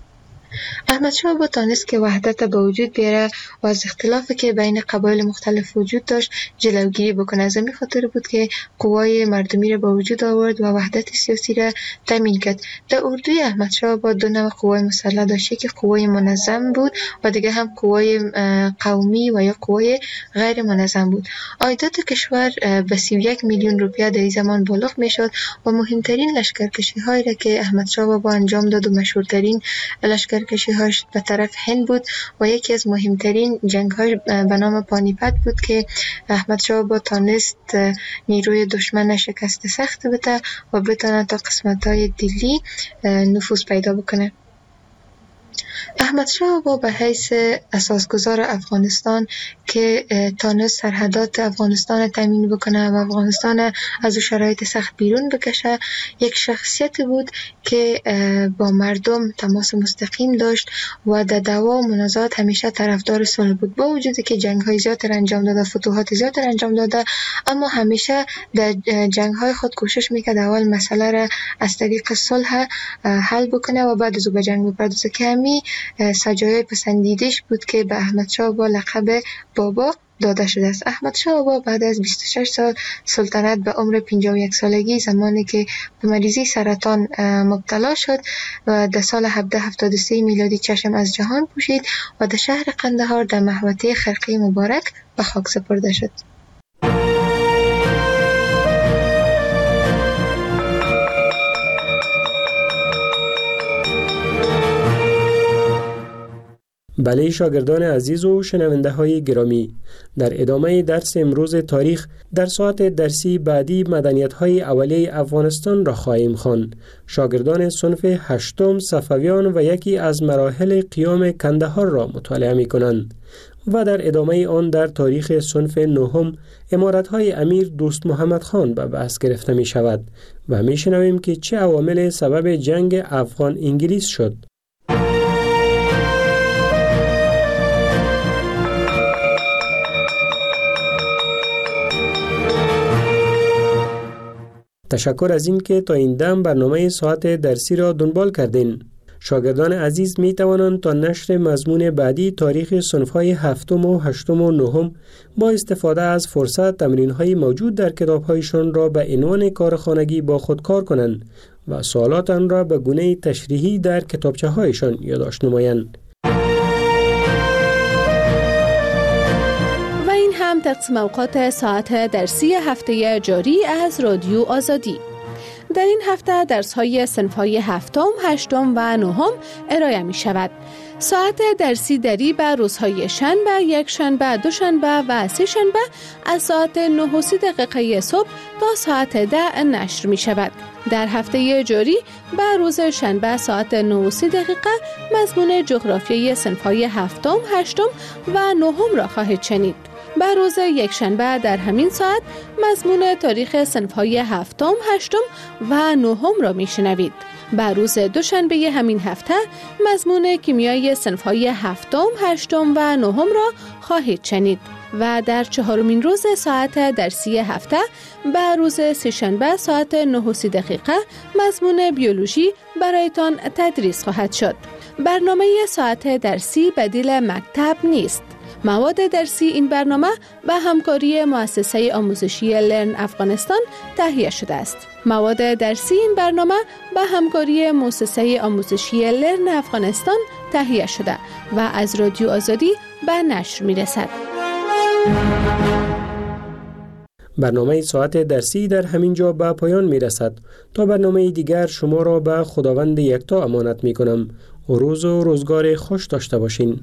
احمد شاه بابا تانست که وحدت به وجود بیاره و از اختلافی که بین قبایل مختلف وجود داشت جلوگیری بکنه. از همین خاطر بود که قوای مردمی را به وجود آورد و وحدت سیاسی را تامین کرد. در اردوی احمد شاه بابا دو نوع قوای مسلح داشت، که قوای منظم بود و دیگه هم قوای قومی و یا قوای غیر منظم بود. عایدات کشور به سی و یک میلیون روپیه در زمان بالغ میشد و مهمترین لشکرکشی هایی را که احمد شاه بابا انجام داد و مشهورترین لشکرکشی هاش به طرف هند بود و یکی از مهمترین جنگ های به نام پانیپت بود که احمد شاه بابا تانست نیروی دشمن شکست سخت بده و بتونه تا قسمت های دلی نفوذ پیدا بکنه. احمد شاه بابا به حیث اساسگزار افغانستان که تانست سرحدات افغانستان تامین بکنه و افغانستان از شرایط سخت بیرون بکشه، یک شخصیت بود که با مردم تماس مستقیم داشت و در دعوا و منازعات همیشه طرفدار صلح بود. با وجودی که جنگ های زیاد انجام داده، فتوحات زیاد انجام داده، اما همیشه در جنگ های خود کوشش میکرد اول مسئله را از طریق صلح حل بکنه و بعد از او به جنگ بپردازه، که همی سجایای پسندیدش بود که به احمد شاه بابا لقب بابا داده شده است. احمد شاه بابا بعد از بیست و شش سال سلطنت به عمر پنجاه و یک سالگی، زمانی که به مریضی سرطان مبتلا شد و در سال هفده هفتاد و سه میلادی چشم از جهان پوشید و در شهر قندهار در محوطه خرقه مبارک به خاک سپرده شد. بله شاگردان عزیز و شنونده های گرامی، در ادامه درس امروز تاریخ در ساعت درسی بعدی مدنیت های اولیه افغانستان را خواهیم خواند. شاگردان صنف هشتم صفویان و یکی از مراحل قیام کندهار را مطالعه می کنند و در ادامه آن در تاریخ صنف نهم امارت های امیر دوست محمد خان به بحث گرفته می شود و می شنویم که چه عوامل سبب جنگ افغان انگلیس شد. تشکر از این که تا این دم برنامه ساعت درسی را دنبال کردین. شاگردان عزیز می توانند تا نشر مضمون بعدی تاریخ صنف‌های هفتم و هشتم و نهم با استفاده از فرصت تمرین‌های موجود در کتاب‌هایشان را به عنوان کارخانگی با خود کار کنند و سوالات آن را به گونه تشریحی در کتابچه‌هایشان یادداشت نمایند. هم تقسیم اوقات ساعت درسی هفته جاری از رادیو آزادی. در این هفته درس‌های صنف‌های هفتم، هشتم و نهم ارائه می شود. ساعت درسی دری به روزهای شنبه، یک شنبه، دو شنبه و سه شنبه از ساعت نه و سی دقیقه صبح تا ساعت ده نشر می شود. در هفته جاری به روز شنبه ساعت نه و سی دقیقه مضمون جغرافیای صنف‌های هفتم، هشتم و نهم را خواهید شنید. به روز یک شنبه در همین ساعت مضمون تاریخ صنف‌های هفتم، هشتم و نهم را میشنوید. به روز دوشنبه همین هفته مضمون کیمیای صنف‌های هفتم، هشتم و نهم را خواهید شنید و در چهارمین روز ساعت درسی هفته به روز سه‌شنبه ساعت نه و سی دقیقه مضمون بیولوژی برایتان تدریس خواهد شد. برنامه ساعت درسی بدیل مکتب نیست. مواد درسی این برنامه به همکاری مؤسسه آموزشی لرن افغانستان تهیه شده است. مواد درسی این برنامه به همکاری مؤسسه آموزشی لرن افغانستان تهیه شده و از رادیو آزادی به نشر می رسد. برنامه ساعت درسی در همین جا به پایان می رسد. تا برنامه دیگر شما را به خداوند یکتا امانت می کنم. روز و روزگار خوش داشته باشین.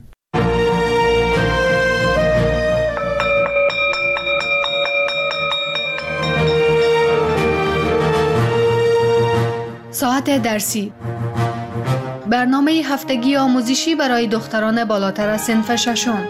ساعت درسی، برنامه هفتگی آموزشی برای دختران بالاتر از صنف ششم.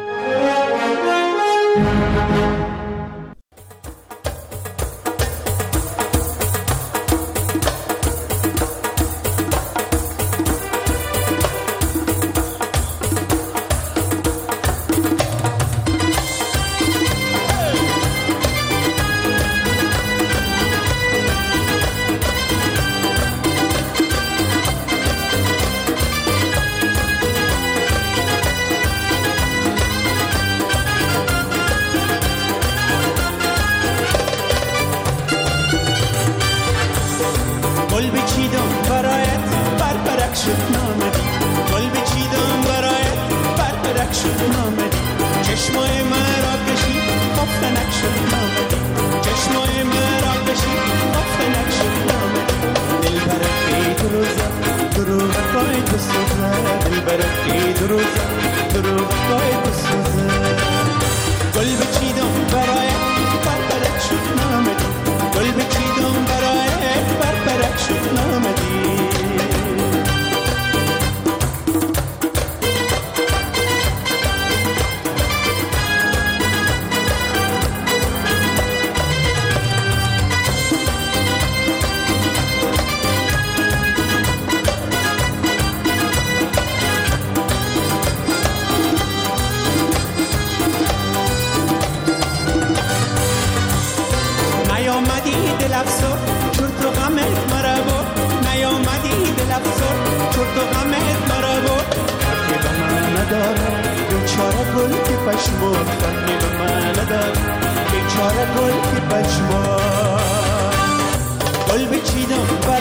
پشمو خمی به من ندار بیچاره گل که پشمو گل بچیدم